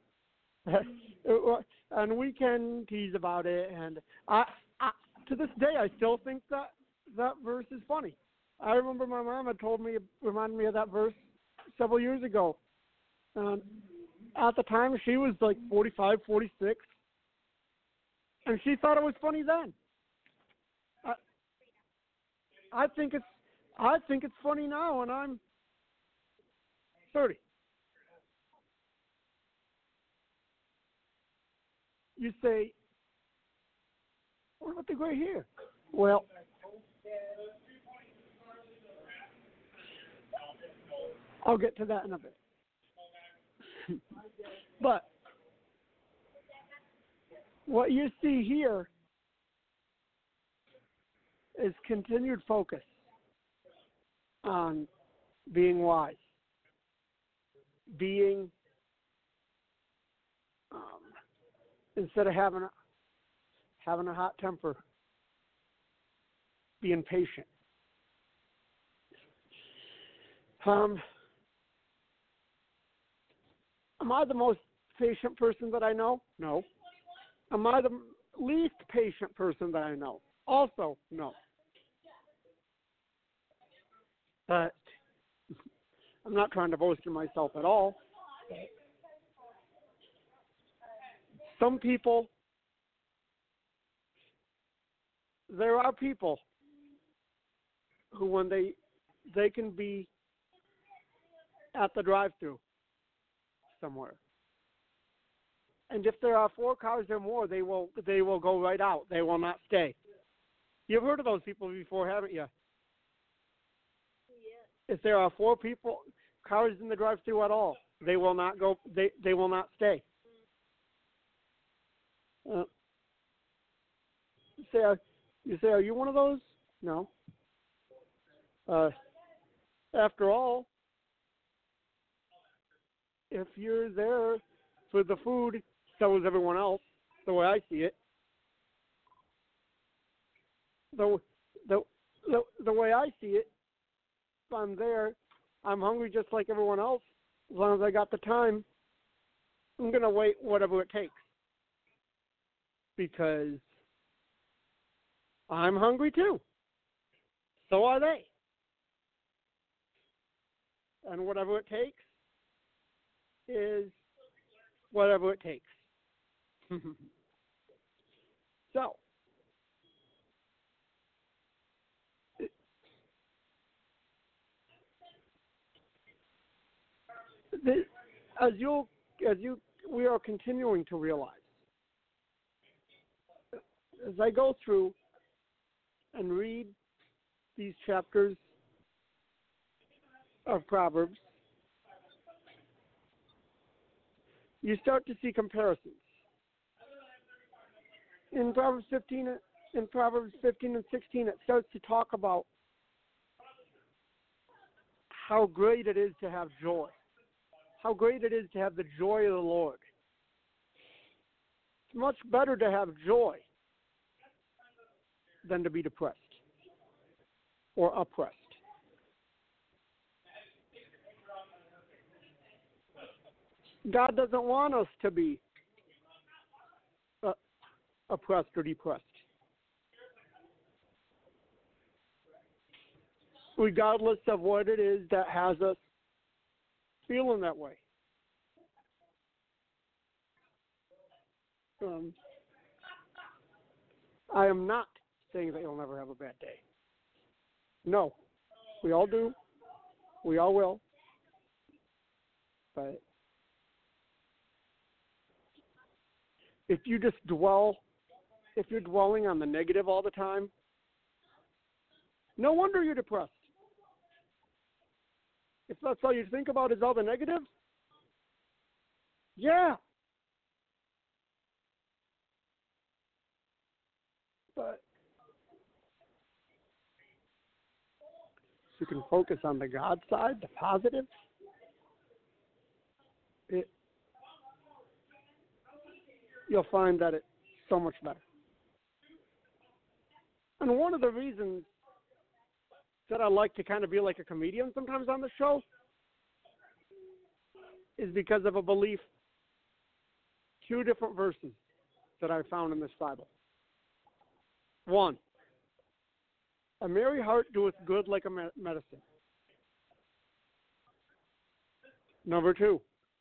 [SPEAKER 2] And we can tease about it, and I, I, to this day, I still think that that verse is funny. I remember my mom had told me, reminded me of that verse several years ago. Um, at the time, she was like forty-five, forty-six, and she thought it was funny then. I, I think it's, I think it's funny now, and I'm thirty. You say, what about the gray hair? Well, I'll get to that in a bit. But what you see here is continued focus on being wise, being um, instead of having a, having a hot temper, being patient. Um, am I the most patient person that I know? No. Am I the least patient person that I know? Also, no. But I'm not trying to boast of myself at all. Some people, there are people who when they they can be at the drive-thru somewhere, and if there are four cars or more, they will they will go right out. They will not stay. You've heard of those people before, haven't you?
[SPEAKER 3] Yeah.
[SPEAKER 2] If there are four people cars in the drive-thru at all, they will not go. They they will not stay. Uh, you say, are, you say, are you one of those? No. Uh, after all, if you're there for the food, so is everyone else, the way I see it. The, the, the, the way I see it, if I'm there, I'm hungry just like everyone else. As long as I got the time, I'm going to wait whatever it takes. Because I'm hungry too. So are they. And whatever it takes is whatever it takes. So, the, as you as you we are continuing to realize, as I go through and read these chapters of Proverbs, you start to see comparisons. In Proverbs fifteen, in Proverbs fifteen and sixteen, it starts to talk about how great it is to have joy, how great it is to have the joy of the Lord. It's much better to have joy than to be depressed or oppressed. God doesn't want us to be uh, oppressed or depressed. Regardless of what it is that has us feeling that way. Um, I am not saying that you'll never have a bad day. No, we all do. We all will. But if you just dwell, if you're dwelling on the negative all the time, no wonder you're depressed. If that's all you think about is all the negative, yeah. But if you can focus on the God side, the positive, it, you'll find that it's so much better. And one of the reasons that I like to kind of be like a comedian sometimes on the show is because of a belief, two different verses that I found in this Bible. One, a merry heart doeth good like a medicine. Number two,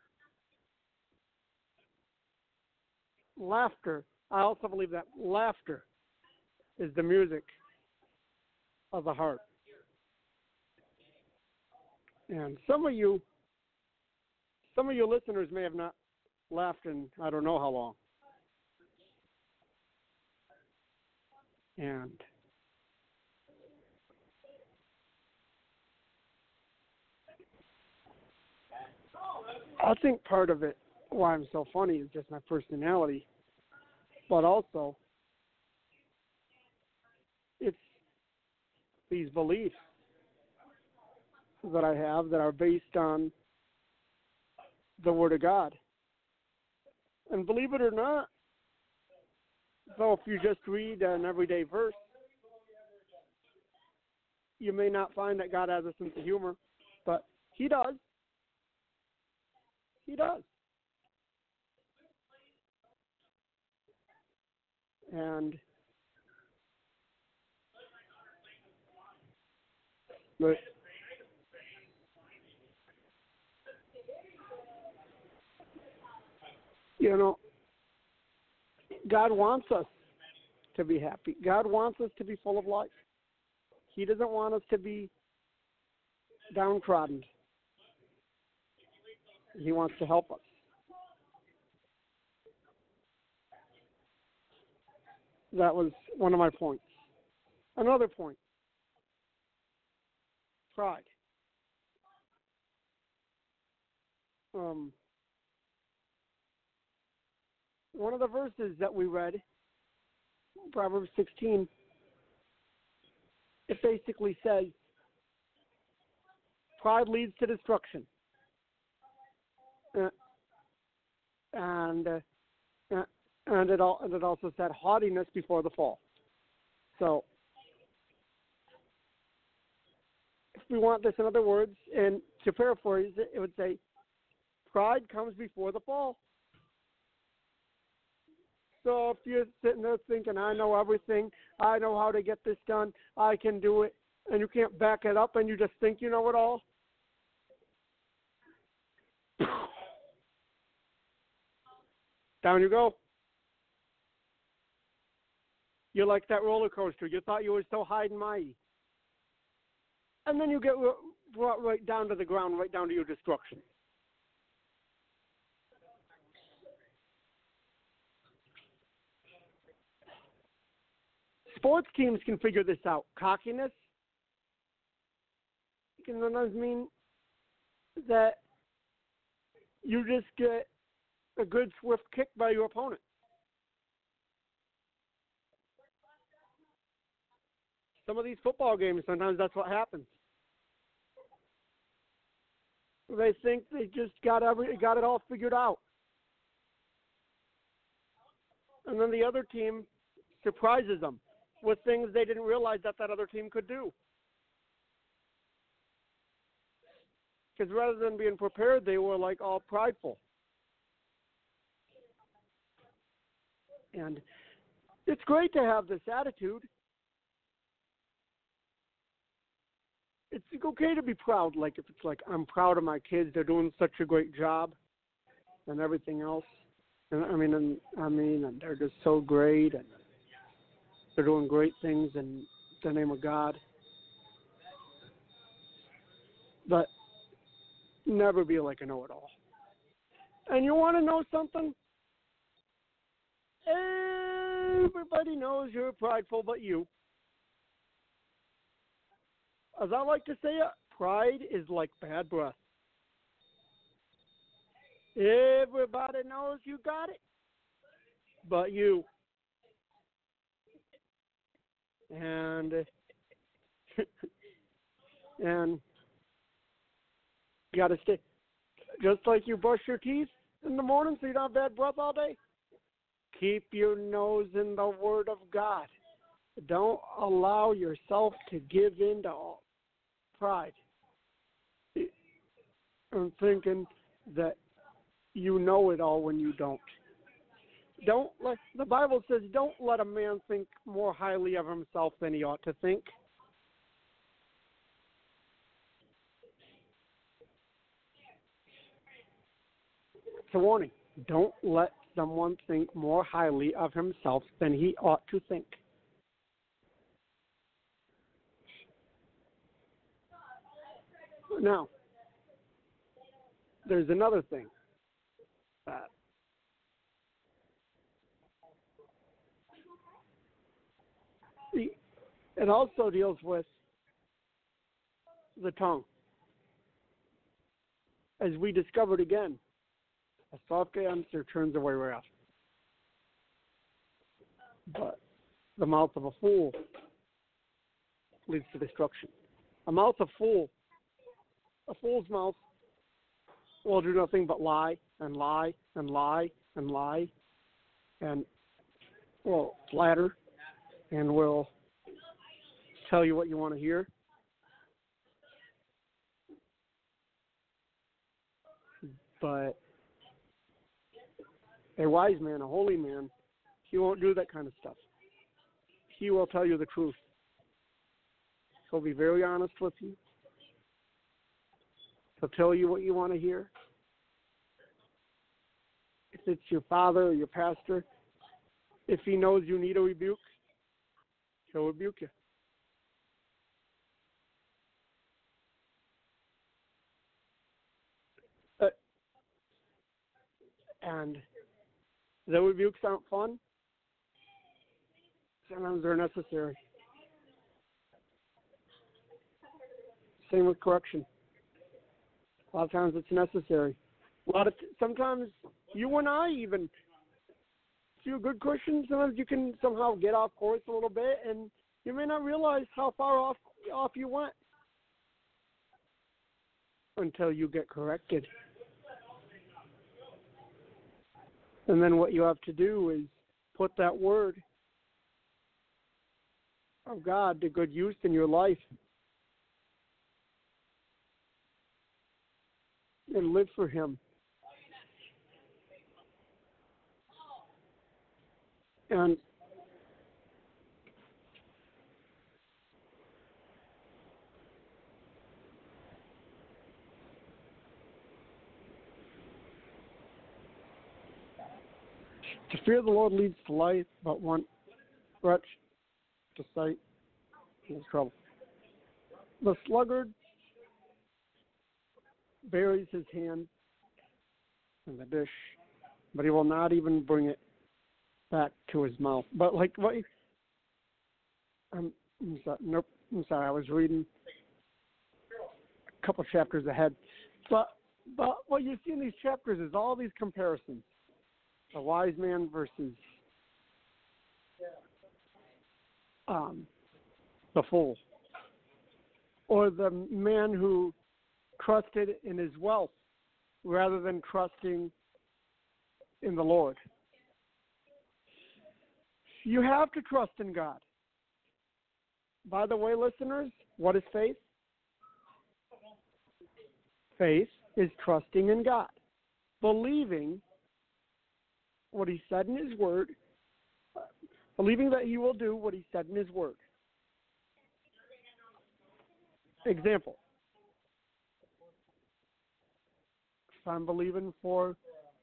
[SPEAKER 2] laughter. I also believe that laughter is the music of the heart. And some of you, some of you listeners may have not laughed in I don't know how long. And I think part of it, why I'm so funny, is just my personality. But also, it's these beliefs that I have that are based on the Word of God. And believe it or not, so if you just read an everyday verse, you may not find that God has a sense of humor, but He does. He does. And but you know, God wants us to be happy. God wants us to be full of life. He doesn't want us to be downtrodden. He wants to help us. That was one of my points. Another point, pride. Um, one of the verses that we read, Proverbs sixteen, it basically says, pride leads to destruction. Uh, and uh, uh, and it all and it also said haughtiness before the fall. So if we want this in other words, and to paraphrase it, it would say, pride comes before the fall. So if you're sitting there thinking, I know everything, I know how to get this done, I can do it, and you can't back it up and you just think you know it all, down you go. You're like that roller coaster. You thought you were so high and mighty. And then you get brought right down to the ground, right down to your destruction. Sports teams can figure this out. Cockiness can sometimes mean that you just get a good swift kick by your opponent. Some of these football games, sometimes that's what happens. They think they just got every got it all figured out. And then the other team surprises them with things they didn't realize that that other team could do. Because rather than being prepared, they were like all prideful. And it's great to have this attitude. It's okay to be proud, like if it's like, I'm proud of my kids, they're doing such a great job and everything else. And I mean, and I mean, and they're just so great, and they're doing great things in the name of God. But never be like a know-it-all. And you want to know something? Everybody knows you're prideful but you. As I like to say it, pride is like bad breath. Everybody knows you got it but you. And and you got to stay. Just like you brush your teeth in the morning so you don't have bad breath all day, keep your nose in the Word of God. Don't allow yourself to give in to all pride and thinking that you know it all when you don't. Don't let, the Bible says, don't let a man think more highly of himself than he ought to think. It's a warning. Don't let someone think more highly of himself than he ought to think. Now, there's another thing that it also deals with the tongue. As we discovered again, a soft answer turns away wrath. But the mouth of a fool leads to destruction. A mouth of fool, a fool's mouth will do nothing but lie and lie and lie and lie and will flatter and will tell you what you want to hear. But a wise man, a holy man, he won't do that kind of stuff. He will tell you the truth. He'll be very honest with you. He'll tell you what you want to hear. If it's your father or your pastor, if he knows you need a rebuke, he'll rebuke you. Uh, and the rebukes aren't fun. Sometimes they're necessary. Same with correction. A lot of times it's necessary. A lot of t- sometimes you and I even, if you're a good Christian, sometimes you can somehow get off course a little bit, and you may not realize how far off off you went. until you get corrected. And then what you have to do is put that word of God to good use in your life and live for Him. And to fear the Lord leads to life, but one wretch to sight is trouble. The sluggard buries his hand in the dish, but he will not even bring it back to his mouth. But like what? I'm, I'm sorry, nope. I'm sorry. I was reading a couple chapters ahead, but but what you see in these chapters is all these comparisons: a wise man versus um, the fool, or the man who trusted in his wealth rather than trusting in the Lord. You have to trust in God. By the way, listeners, what is faith? Faith is trusting in God, believing what He said in His Word, believing that He will do what He said in His Word. Example. If I'm believing for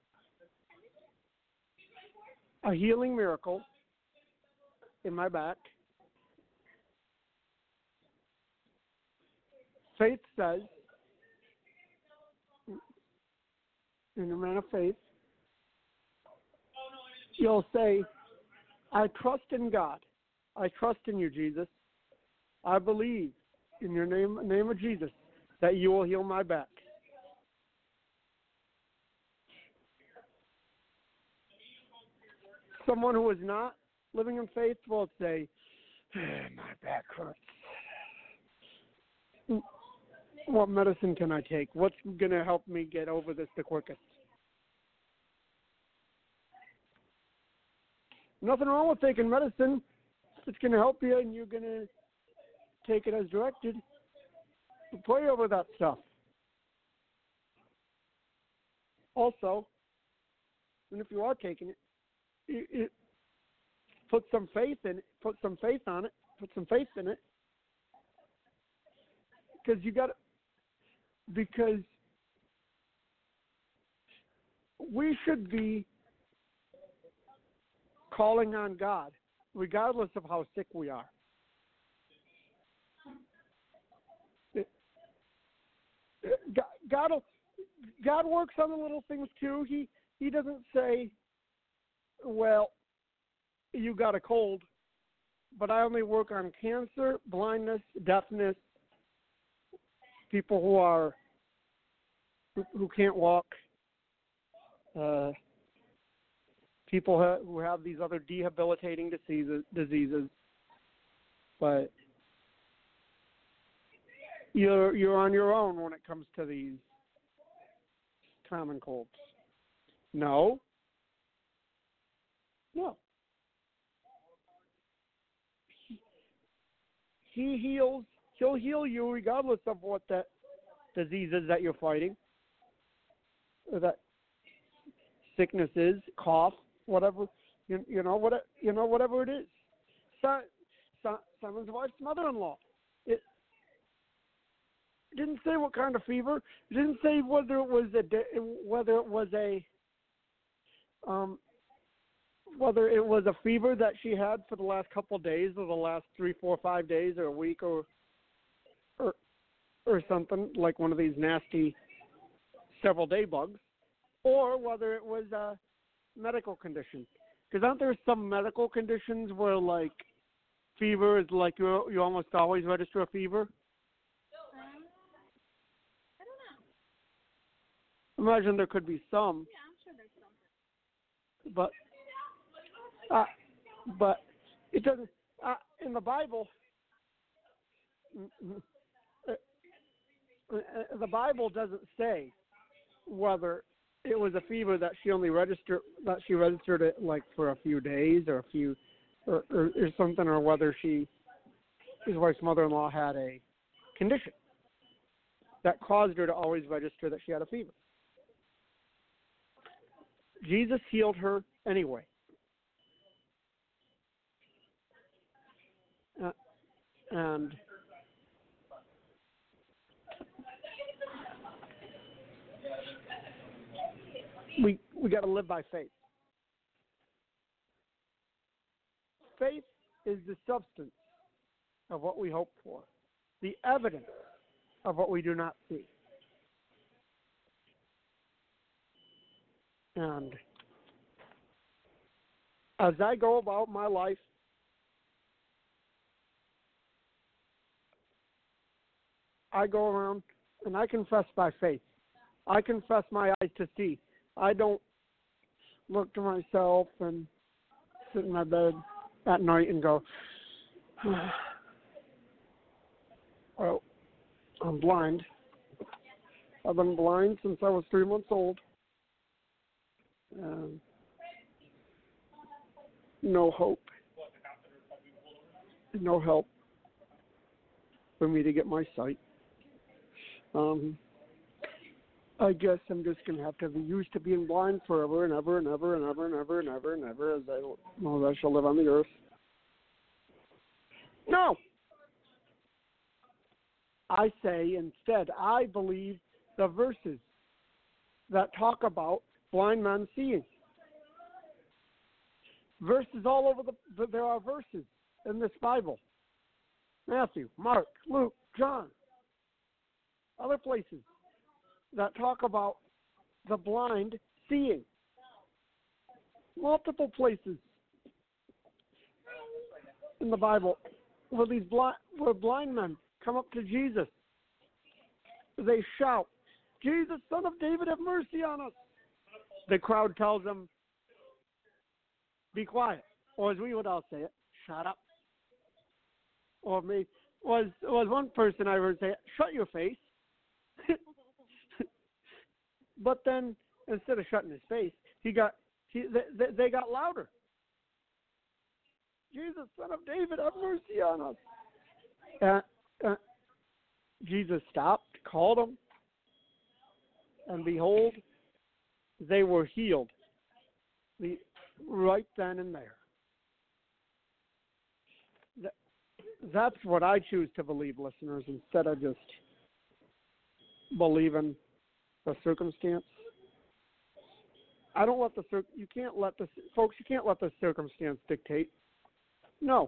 [SPEAKER 2] a healing miracle in my back, faith says, in a man of faith, you'll say, I trust in God. I trust in you, Jesus. I believe in your name, name of Jesus, that you will heal my back. Someone who is not living in faith will say, my back hurts. What medicine can I take? What's going to help me get over this the quickest? Nothing wrong with taking medicine. It's going to help you and you're going to take it as directed. Pray over that stuff. Also, and if you are taking it, it, it put some faith in it, put some faith on it, put some faith in it. Because you got to, because we should be calling on God regardless of how sick we are. God, God, God works on the little things too. He He doesn't say, well, you got a cold, but I only work on cancer, blindness, deafness, people who are who, who can't walk, uh, people ha- who have these other debilitating diseases, diseases. But you're you're on your own when it comes to these common colds. No. No. He, he heals. He'll heal you regardless of what that disease is that you're fighting, or that sickness is, cough, whatever, you, you know, what you know, whatever it is. So, so, Simon's wife's mother-in-law. It didn't say what kind of fever. It didn't say whether it was a whether it was a um whether it was a fever that she had for the last couple of days, or the last three, four, five days, or a week, or or or something like one of these nasty several day bugs, or whether it was a medical condition. Because aren't there some medical conditions where, like, fever is like you you almost always register a fever?
[SPEAKER 3] Um, I don't know.
[SPEAKER 2] Imagine there could be some.
[SPEAKER 3] Yeah, I'm sure there's some.
[SPEAKER 2] But uh, but it doesn't. Uh, in the Bible, uh, the Bible doesn't say whether it was a fever that she only registered that she registered it like for a few days or a few or, or, or something, or whether she his wife's mother-in-law had a condition that caused her to always register that she had a fever. Jesus healed her anyway. Uh, and we we got to live by faith. Faith is the substance of what we hope for, the evidence of what we do not see. And as I go about my life, I go around and I confess by faith. I confess my eyes to see. I don't look to myself and sit in my bed at night and go, well, I'm blind. I've been blind since I was three months old. Um, no hope. No help for me to get my sight. Um, I guess I'm just going to have to be used to being blind forever and ever and ever and ever and ever and ever and ever as I, well, I shall live on the earth. No! I say instead, I believe the verses that talk about blind men seeing. Verses all over the, there are verses in this Bible. Matthew, Mark, Luke, John, other places that talk about the blind seeing. Multiple places in the Bible where these blind, where blind men come up to Jesus. They shout, "Jesus, Son of David, have mercy on us." The crowd tells them, "Be quiet," or as we would all say it, "Shut up." Or me was was one person I heard say, "Shut your face." But then instead of shutting his face, he got he they, they got louder. "Jesus, Son of David, have mercy on us." Uh, uh, Jesus stopped, called them, and behold, they were healed the, right then and there. That, that's what I choose to believe, listeners, instead of just believing the circumstance. I don't let the cir- you can't let the folks you can't let the circumstance dictate. No.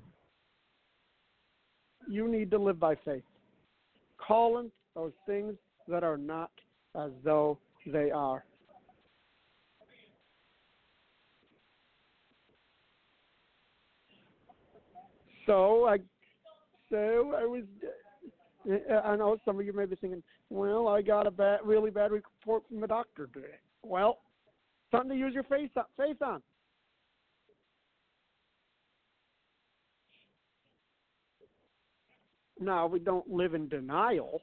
[SPEAKER 2] You need to live by faith, calling those things that are not as though they are. So I, so I was. I know some of you may be thinking, "Well, I got a bad, really bad report from the doctor today." Well, something to use your faith on. Faith on. Now, we don't live in denial.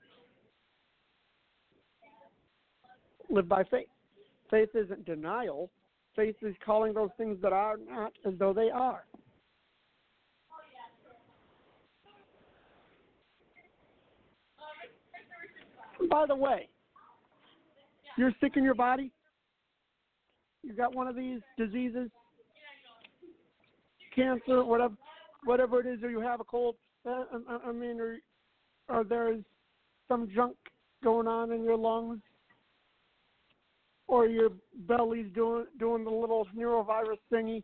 [SPEAKER 2] Live by faith. Faith isn't denial. Faith is calling those things that are not as though they are. And by the way, you're sick in your body? You got one of these diseases? Cancer, whatever, whatever it is, or you have a cold? Uh, I, I mean, or, or there's some junk going on in your lungs, or your belly's doing doing the little neurovirus thingy,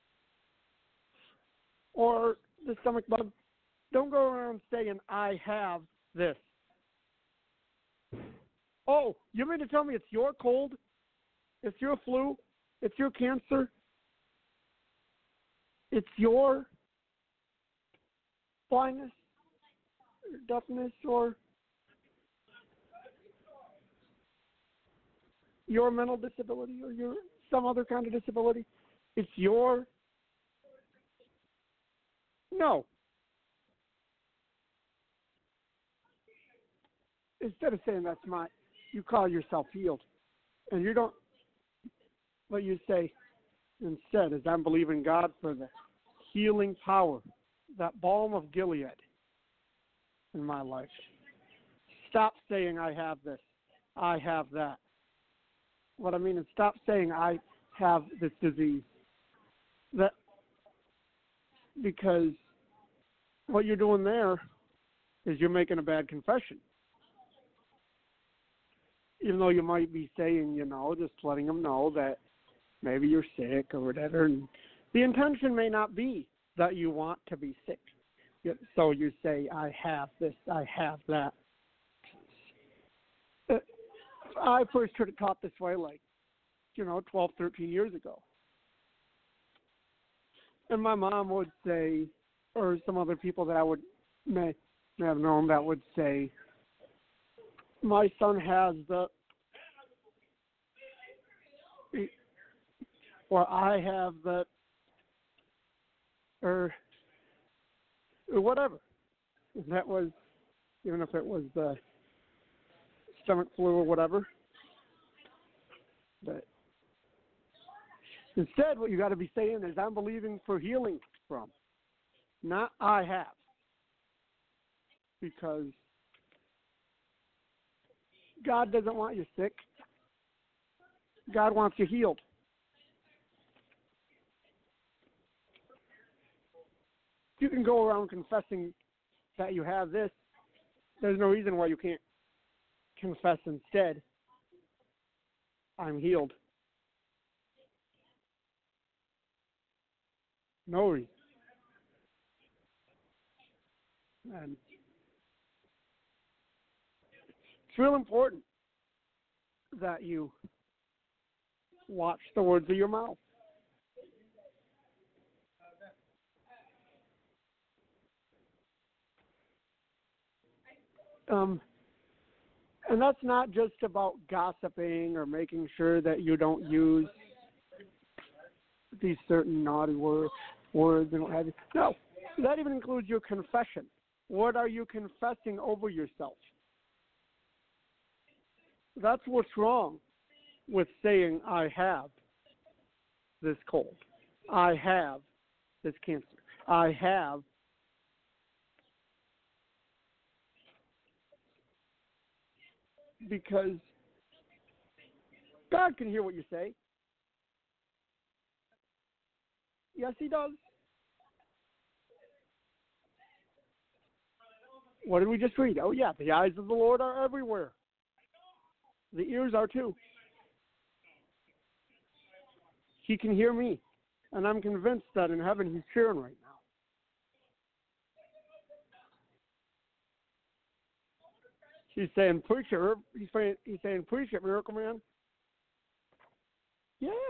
[SPEAKER 2] or the stomach bug. Don't go around saying, "I have this." Oh, you mean to tell me it's your cold? It's your flu? It's your cancer? It's your blindness, or deafness, or your mental disability, or your some other kind of disability? It's your... No. instead of saying that's my, you call yourself healed. And you don't, what you say instead is I'm believing God for the healing power, that balm of Gilead in my life. Stop saying I have this, I have that. What I mean is stop saying I have this disease. That because what you're doing there is you're making a bad confession. Even though you might be saying, you know, just letting them know that maybe you're sick or whatever. And the intention may not be that you want to be sick. So you say, I have this, I have that. I first heard it taught this way like, you know, twelve, thirteen years ago. And my mom would say, or some other people that I would may, may have known that would say, my son has the, or I have the, or, or whatever. And that was, even if it was the stomach flu or whatever. But instead, what you got to be saying is, I'm believing for healing from, not I have. Because God doesn't want you sick. God wants you healed. You can go around confessing that you have this. There's no reason why you can't confess instead, I'm healed. No reason. And it's real important that you watch the words of your mouth. Um, and that's not just about gossiping or making sure that you don't use these certain naughty word, words and what have you. No, that even includes your confession. What are you confessing over yourself? That's what's wrong with saying, I have this cold. I have this cancer. I have. Because God can hear what you say. Yes, he does. What did we just read? Oh, yeah, the eyes of the Lord are everywhere. The ears are too. He can hear me, and I'm convinced that in heaven he's cheering right now. He's saying, preach it. He's saying, he's saying, preach it, Miracle Man. Yeah.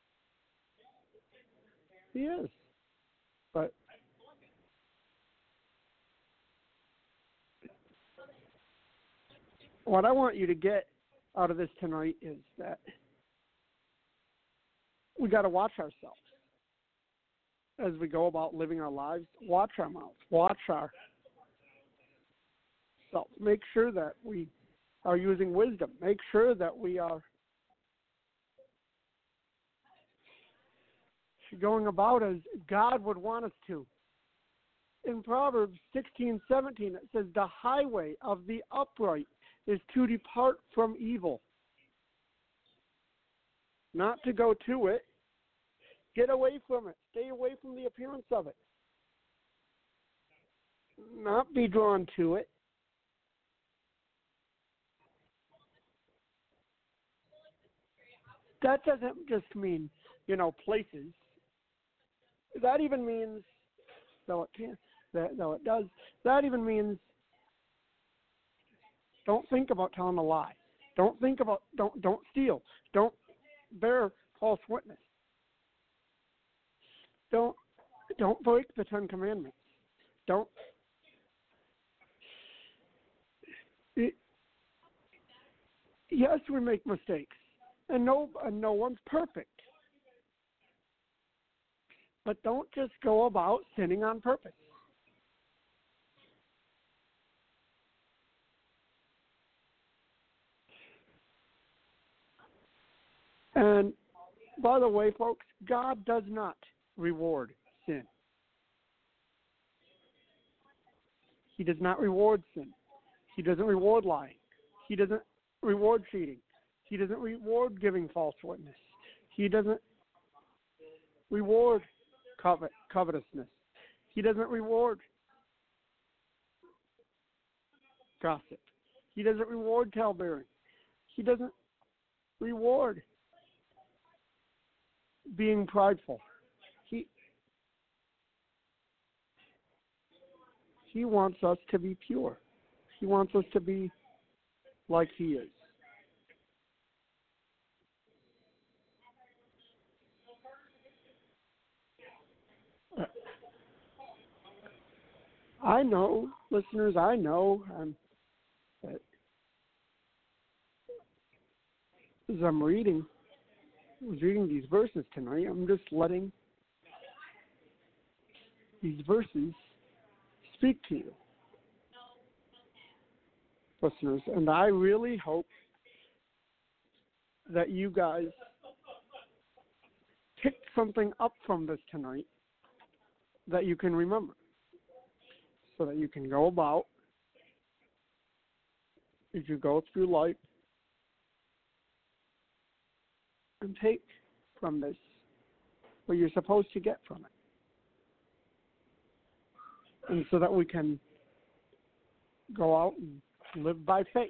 [SPEAKER 2] He is. But what I want you to get out of this tonight is that we got to watch ourselves as we go about living our lives. Watch our mouths. Watch our self. Make sure that we are using wisdom. Make sure that we are going about as God would want us to. In Proverbs sixteen seventeen, it says, the highway of the upright is to depart from evil. Not to go to it. Get away from it. Stay away from the appearance of it. Not be drawn to it. That doesn't just mean, you know, places. That even means, though it can, that though it does, that even means don't think about telling a lie. Don't think about don't don't steal. Don't bear false witness. Don't don't break the Ten Commandments. Don't. It, yes, we make mistakes, and no and no one's perfect. But don't just go about sinning on purpose. And by the way, folks, God does not reward sin. He does not reward sin. He doesn't reward lying. He doesn't reward cheating. He doesn't reward giving false witness. He doesn't reward covet, covetousness. He doesn't reward gossip. He doesn't reward talebearing. He doesn't reward being prideful. He He wants us to be pure. He wants us to be like He is. I know, listeners, I know um, that as I'm reading, I was reading these verses tonight, I'm just letting these verses speak to you, listeners. And I really hope that you guys picked something up from this tonight that you can remember, so that you can go about, as you go through life, and take from this what you're supposed to get from it. And so that we can go out and live by faith.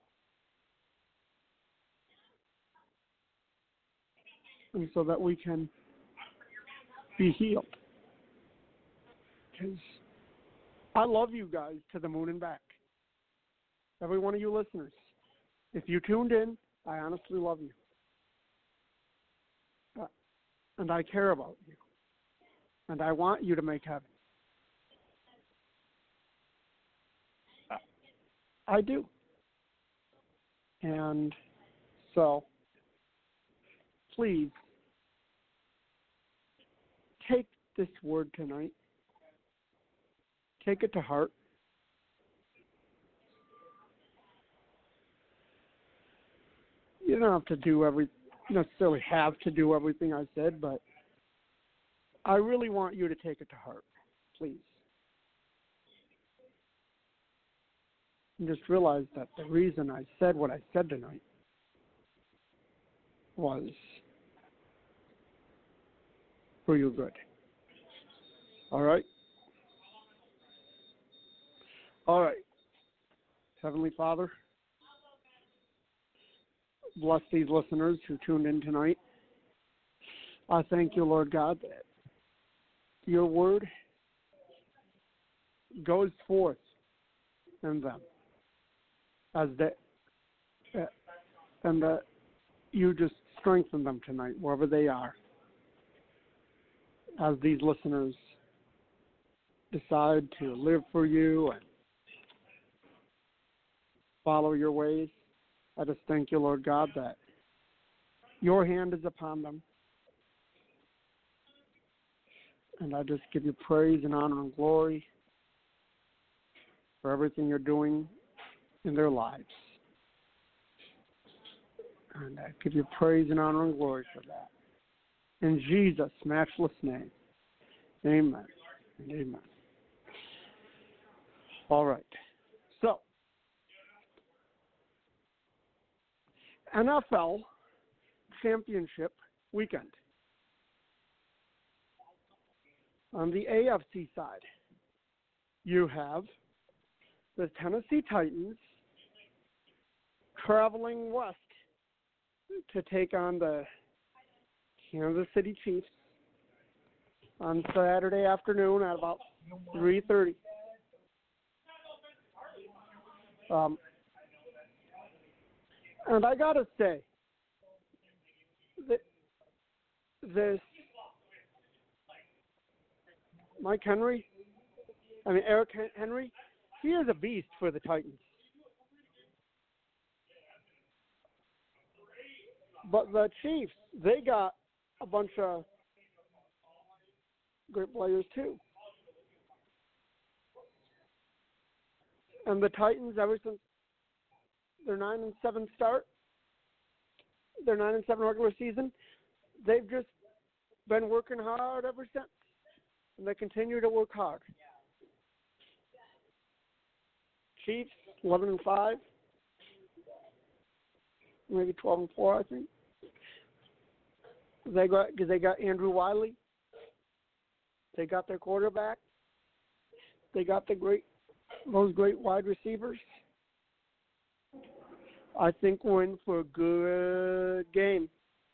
[SPEAKER 2] And so that we can be healed. Because I love you guys to the moon and back. Every one of you listeners. If you tuned in, I honestly love you. Uh, and I care about you. And I want you to make heaven. I do. And so, please, take this word tonight. Take it to heart. You don't have to do every, necessarily have to do everything I said, but I really want you to take it to heart, please. And just realize that the reason I said what I said tonight was for your good. All right? All right. Heavenly Father, bless these listeners who tuned in tonight. I thank you, Lord God, that your word goes forth in them. As that, uh, and that you just strengthen them tonight, wherever they are, as these listeners decide to live for you and follow your ways. I just thank you, Lord God, that your hand is upon them. And I just give you praise and honor and glory for everything you're doing in their lives. And I give you praise and honor and glory for that. In Jesus' matchless name, amen and amen. All right. So, N F L Championship weekend. On the A F C side, you have the Tennessee Titans traveling west to take on the Kansas City Chiefs on Saturday afternoon at about three thirty. Um, and I got to say, that this Mike Henry, I mean Eric Henry, he is a beast for the Titans. But the Chiefs, they got a bunch of great players too. And the Titans, ever since their nine and seven start, They're nine and seven regular season. They've just been working hard ever since, and they continue to work hard. Chiefs eleven and five, maybe twelve and four, I think. They got because they got Andrew Wiley. They got their quarterback. They got the great those great wide receivers. I think we're in for a good game.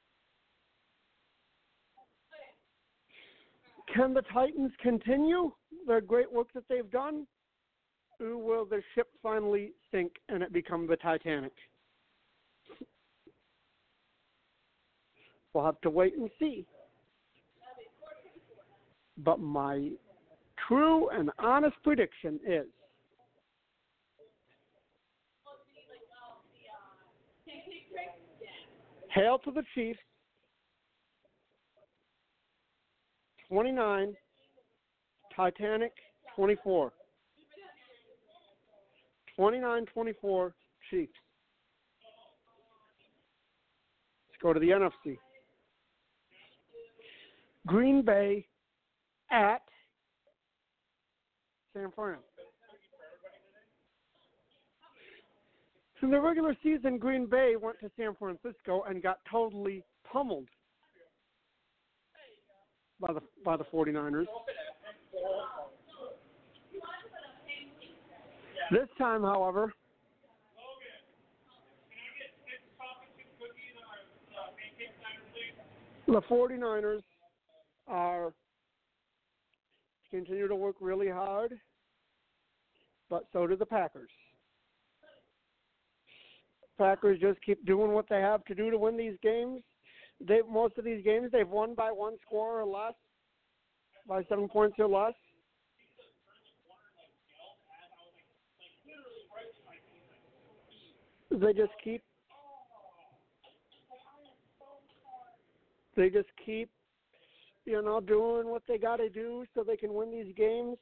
[SPEAKER 2] Can the Titans continue the great work that they've done? Or will the ship finally sink and it become the Titanic? We'll have to wait and see. But my true and honest prediction is hail to the Chiefs, twenty-nine, Titanic, twenty-four. twenty-nine twenty-four, Chiefs. Let's go to the N F C. Green Bay at San Fran. In the regular season, Green Bay went to San Francisco and got totally pummeled by the by the 49ers. This time, however, the 49ers are continue to work really hard, but so do the Packers. Packers just keep doing what they have to do to win these games. They most of these games they've won by one score or less, by seven points or less. They just keep they just keep you know doing what they got to do so they can win these games.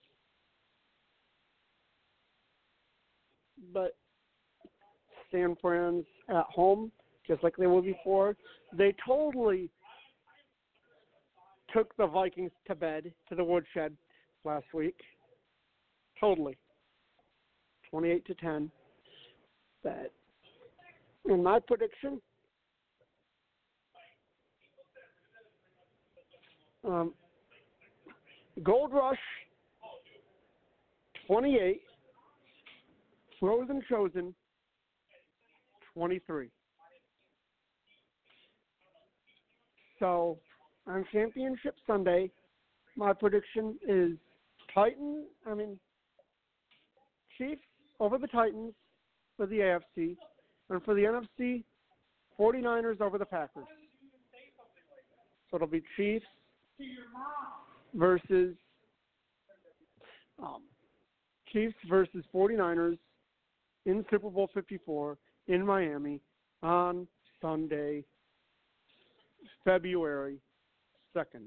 [SPEAKER 2] But San Fran's at home, just like they were before. They totally took the Vikings to bed, to the woodshed last week. Totally. twenty-eight to ten. But in my prediction, um, Gold Rush, twenty-eight, Frozen Chosen, twenty-three. So, on Championship Sunday, my prediction is Titans, I mean, Chiefs over the Titans for the A F C, and for the N F C, 49ers over the Packers. So it'll be Chiefs versus um, Chiefs versus 49ers in Super Bowl fifty-four in Miami on Sunday, February second.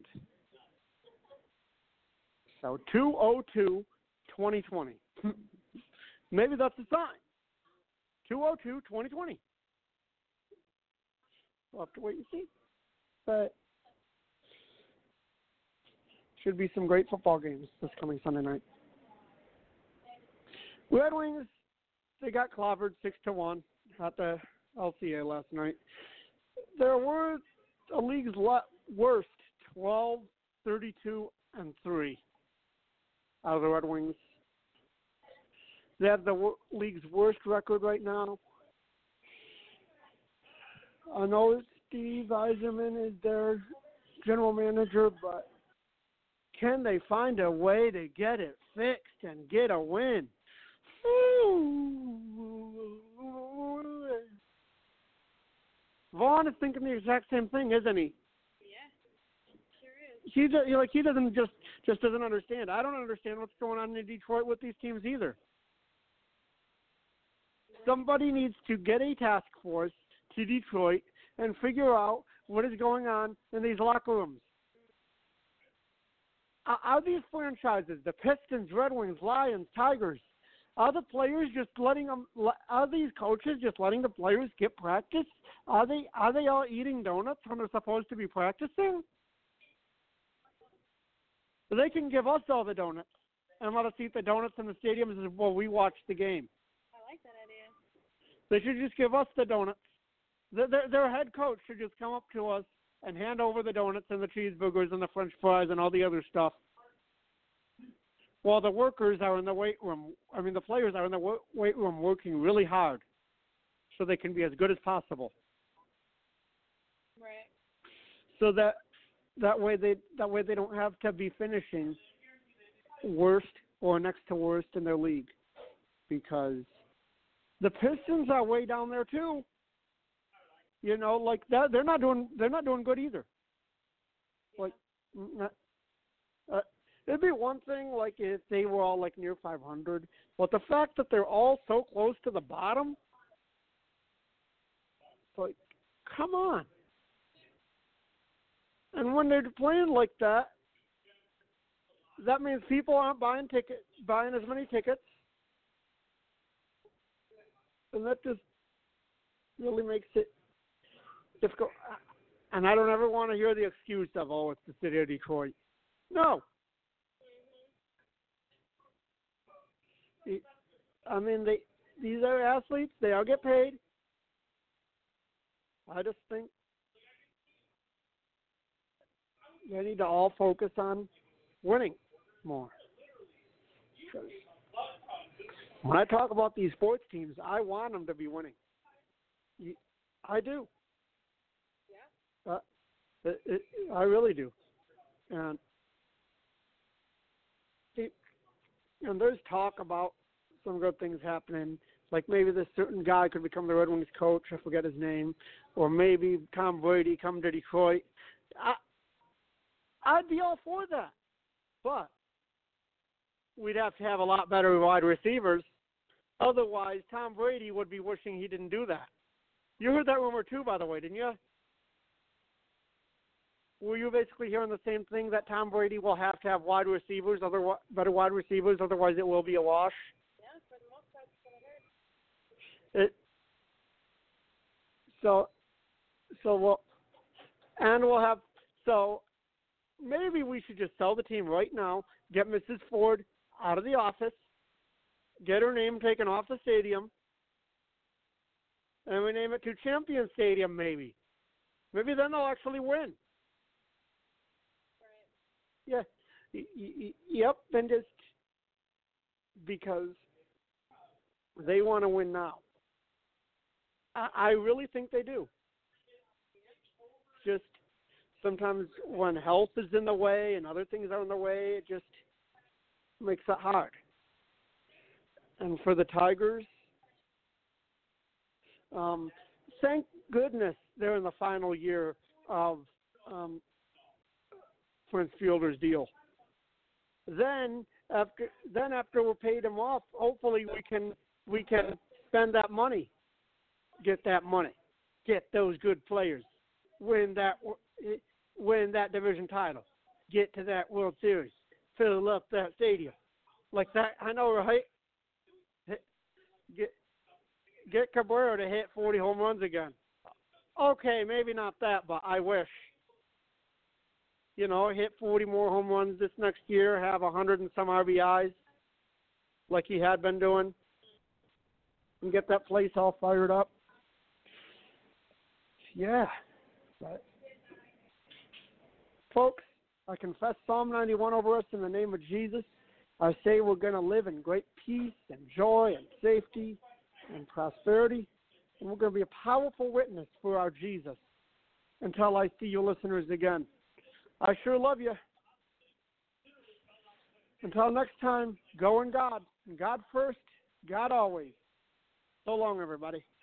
[SPEAKER 2] So two oh two twenty twenty. Maybe that's a sign. two oh two twenty twenty. We'll have to wait and see. But should be some great football games this coming Sunday night. Red Wings, they got clobbered six to one at the L C A last night. There were the league's worst, twelve, thirty-two, and three out of the Red Wings. They have the w- league's worst record right now. I know Steve Yzerman is their general manager, but can they find a way to get it fixed and get a win? Vaughn is thinking the exact same thing, isn't he?
[SPEAKER 3] Yeah, sure is.
[SPEAKER 2] He just, like he doesn't just just doesn't understand. I don't understand what's going on in Detroit with these teams either. Somebody needs to get a task force to Detroit and figure out what is going on in these locker rooms. Are these franchises, the Pistons, Red Wings, Lions, Tigers, Are the players just letting them? Are these coaches just letting the players get practice? Are they are they all eating donuts when they're supposed to be practicing? They can give us all the donuts and let us eat the donuts in the stadiums while we watch the game.
[SPEAKER 3] I like that idea.
[SPEAKER 2] They should just give us the donuts. Their, their, their head coach should just come up to us and hand over the donuts and the cheeseburgers and the French fries and all the other stuff, while the workers are in the weight room. I mean, the players are in the wo- weight room working really hard so they can be as good as possible.
[SPEAKER 3] Right.
[SPEAKER 2] So that that way they that way they don't have to be finishing worst or next to worst in their league, because the Pistons are way down there too. You know, like that, they're not doing they're not doing good either.
[SPEAKER 3] Yeah.
[SPEAKER 2] Like, not, uh, it'd be one thing like if they were all like near five hundred, but the fact that they're all so close to the bottom, like, come on. And when they're playing like that, that means people aren't buying ticket, buying as many tickets, and that just really makes it difficult. And I don't ever want to hear the excuse of, oh, it's the city of Detroit. No. I mean, they these are athletes. They all get paid. I just think they need to all focus on winning more. When I talk about these sports teams, I want them to be winning. I do. Yeah. Uh, it, it, I really do. And it, and there's talk about some good things happening, like maybe this certain guy could become the Red Wings coach. I forget his name, or maybe Tom Brady come to Detroit. I, I'd be all for that, but we'd have to have a lot better wide receivers. Otherwise, Tom Brady would be wishing he didn't do that. You heard that rumor too, by the way, didn't you? Were you basically hearing the same thing, that Tom Brady will have to have wide receivers, other better wide receivers, otherwise it will be a wash?
[SPEAKER 3] Yeah, for the most part, that's what I heard.
[SPEAKER 2] It. So, so we'll, and we'll have so. Maybe we should just sell the team right now, get Missus Ford out of the office, get her name taken off the stadium, and we name it to Champion Stadium maybe. Maybe then they'll actually win.
[SPEAKER 3] Right.
[SPEAKER 2] Yeah. Y- y- yep, and just because they want to win now. I, I really think they do. Just sometimes when health is in the way and other things are in the way, it just makes it hard. And for the Tigers, um, thank goodness they're in the final year of um, Prince Fielder's deal. Then after then after we're paid him off, hopefully we can we can spend that money, get that money, get those good players, win that. Win that division title, get to that World Series, fill up that stadium, like that. I know, right? Get get Cabrera to hit forty home runs again. Okay, maybe not that, but I wish. You know, hit forty more home runs this next year, have a hundred and some R B Is, like he had been doing, and get that place all fired up. Yeah, but. Folks, I confess Psalm ninety-one over us in the name of Jesus. I say we're going to live in great peace and joy and safety and prosperity, and we're going to be a powerful witness for our Jesus until I see you listeners again. I sure love you. Until next time, go in God. God first, God always. So long, everybody.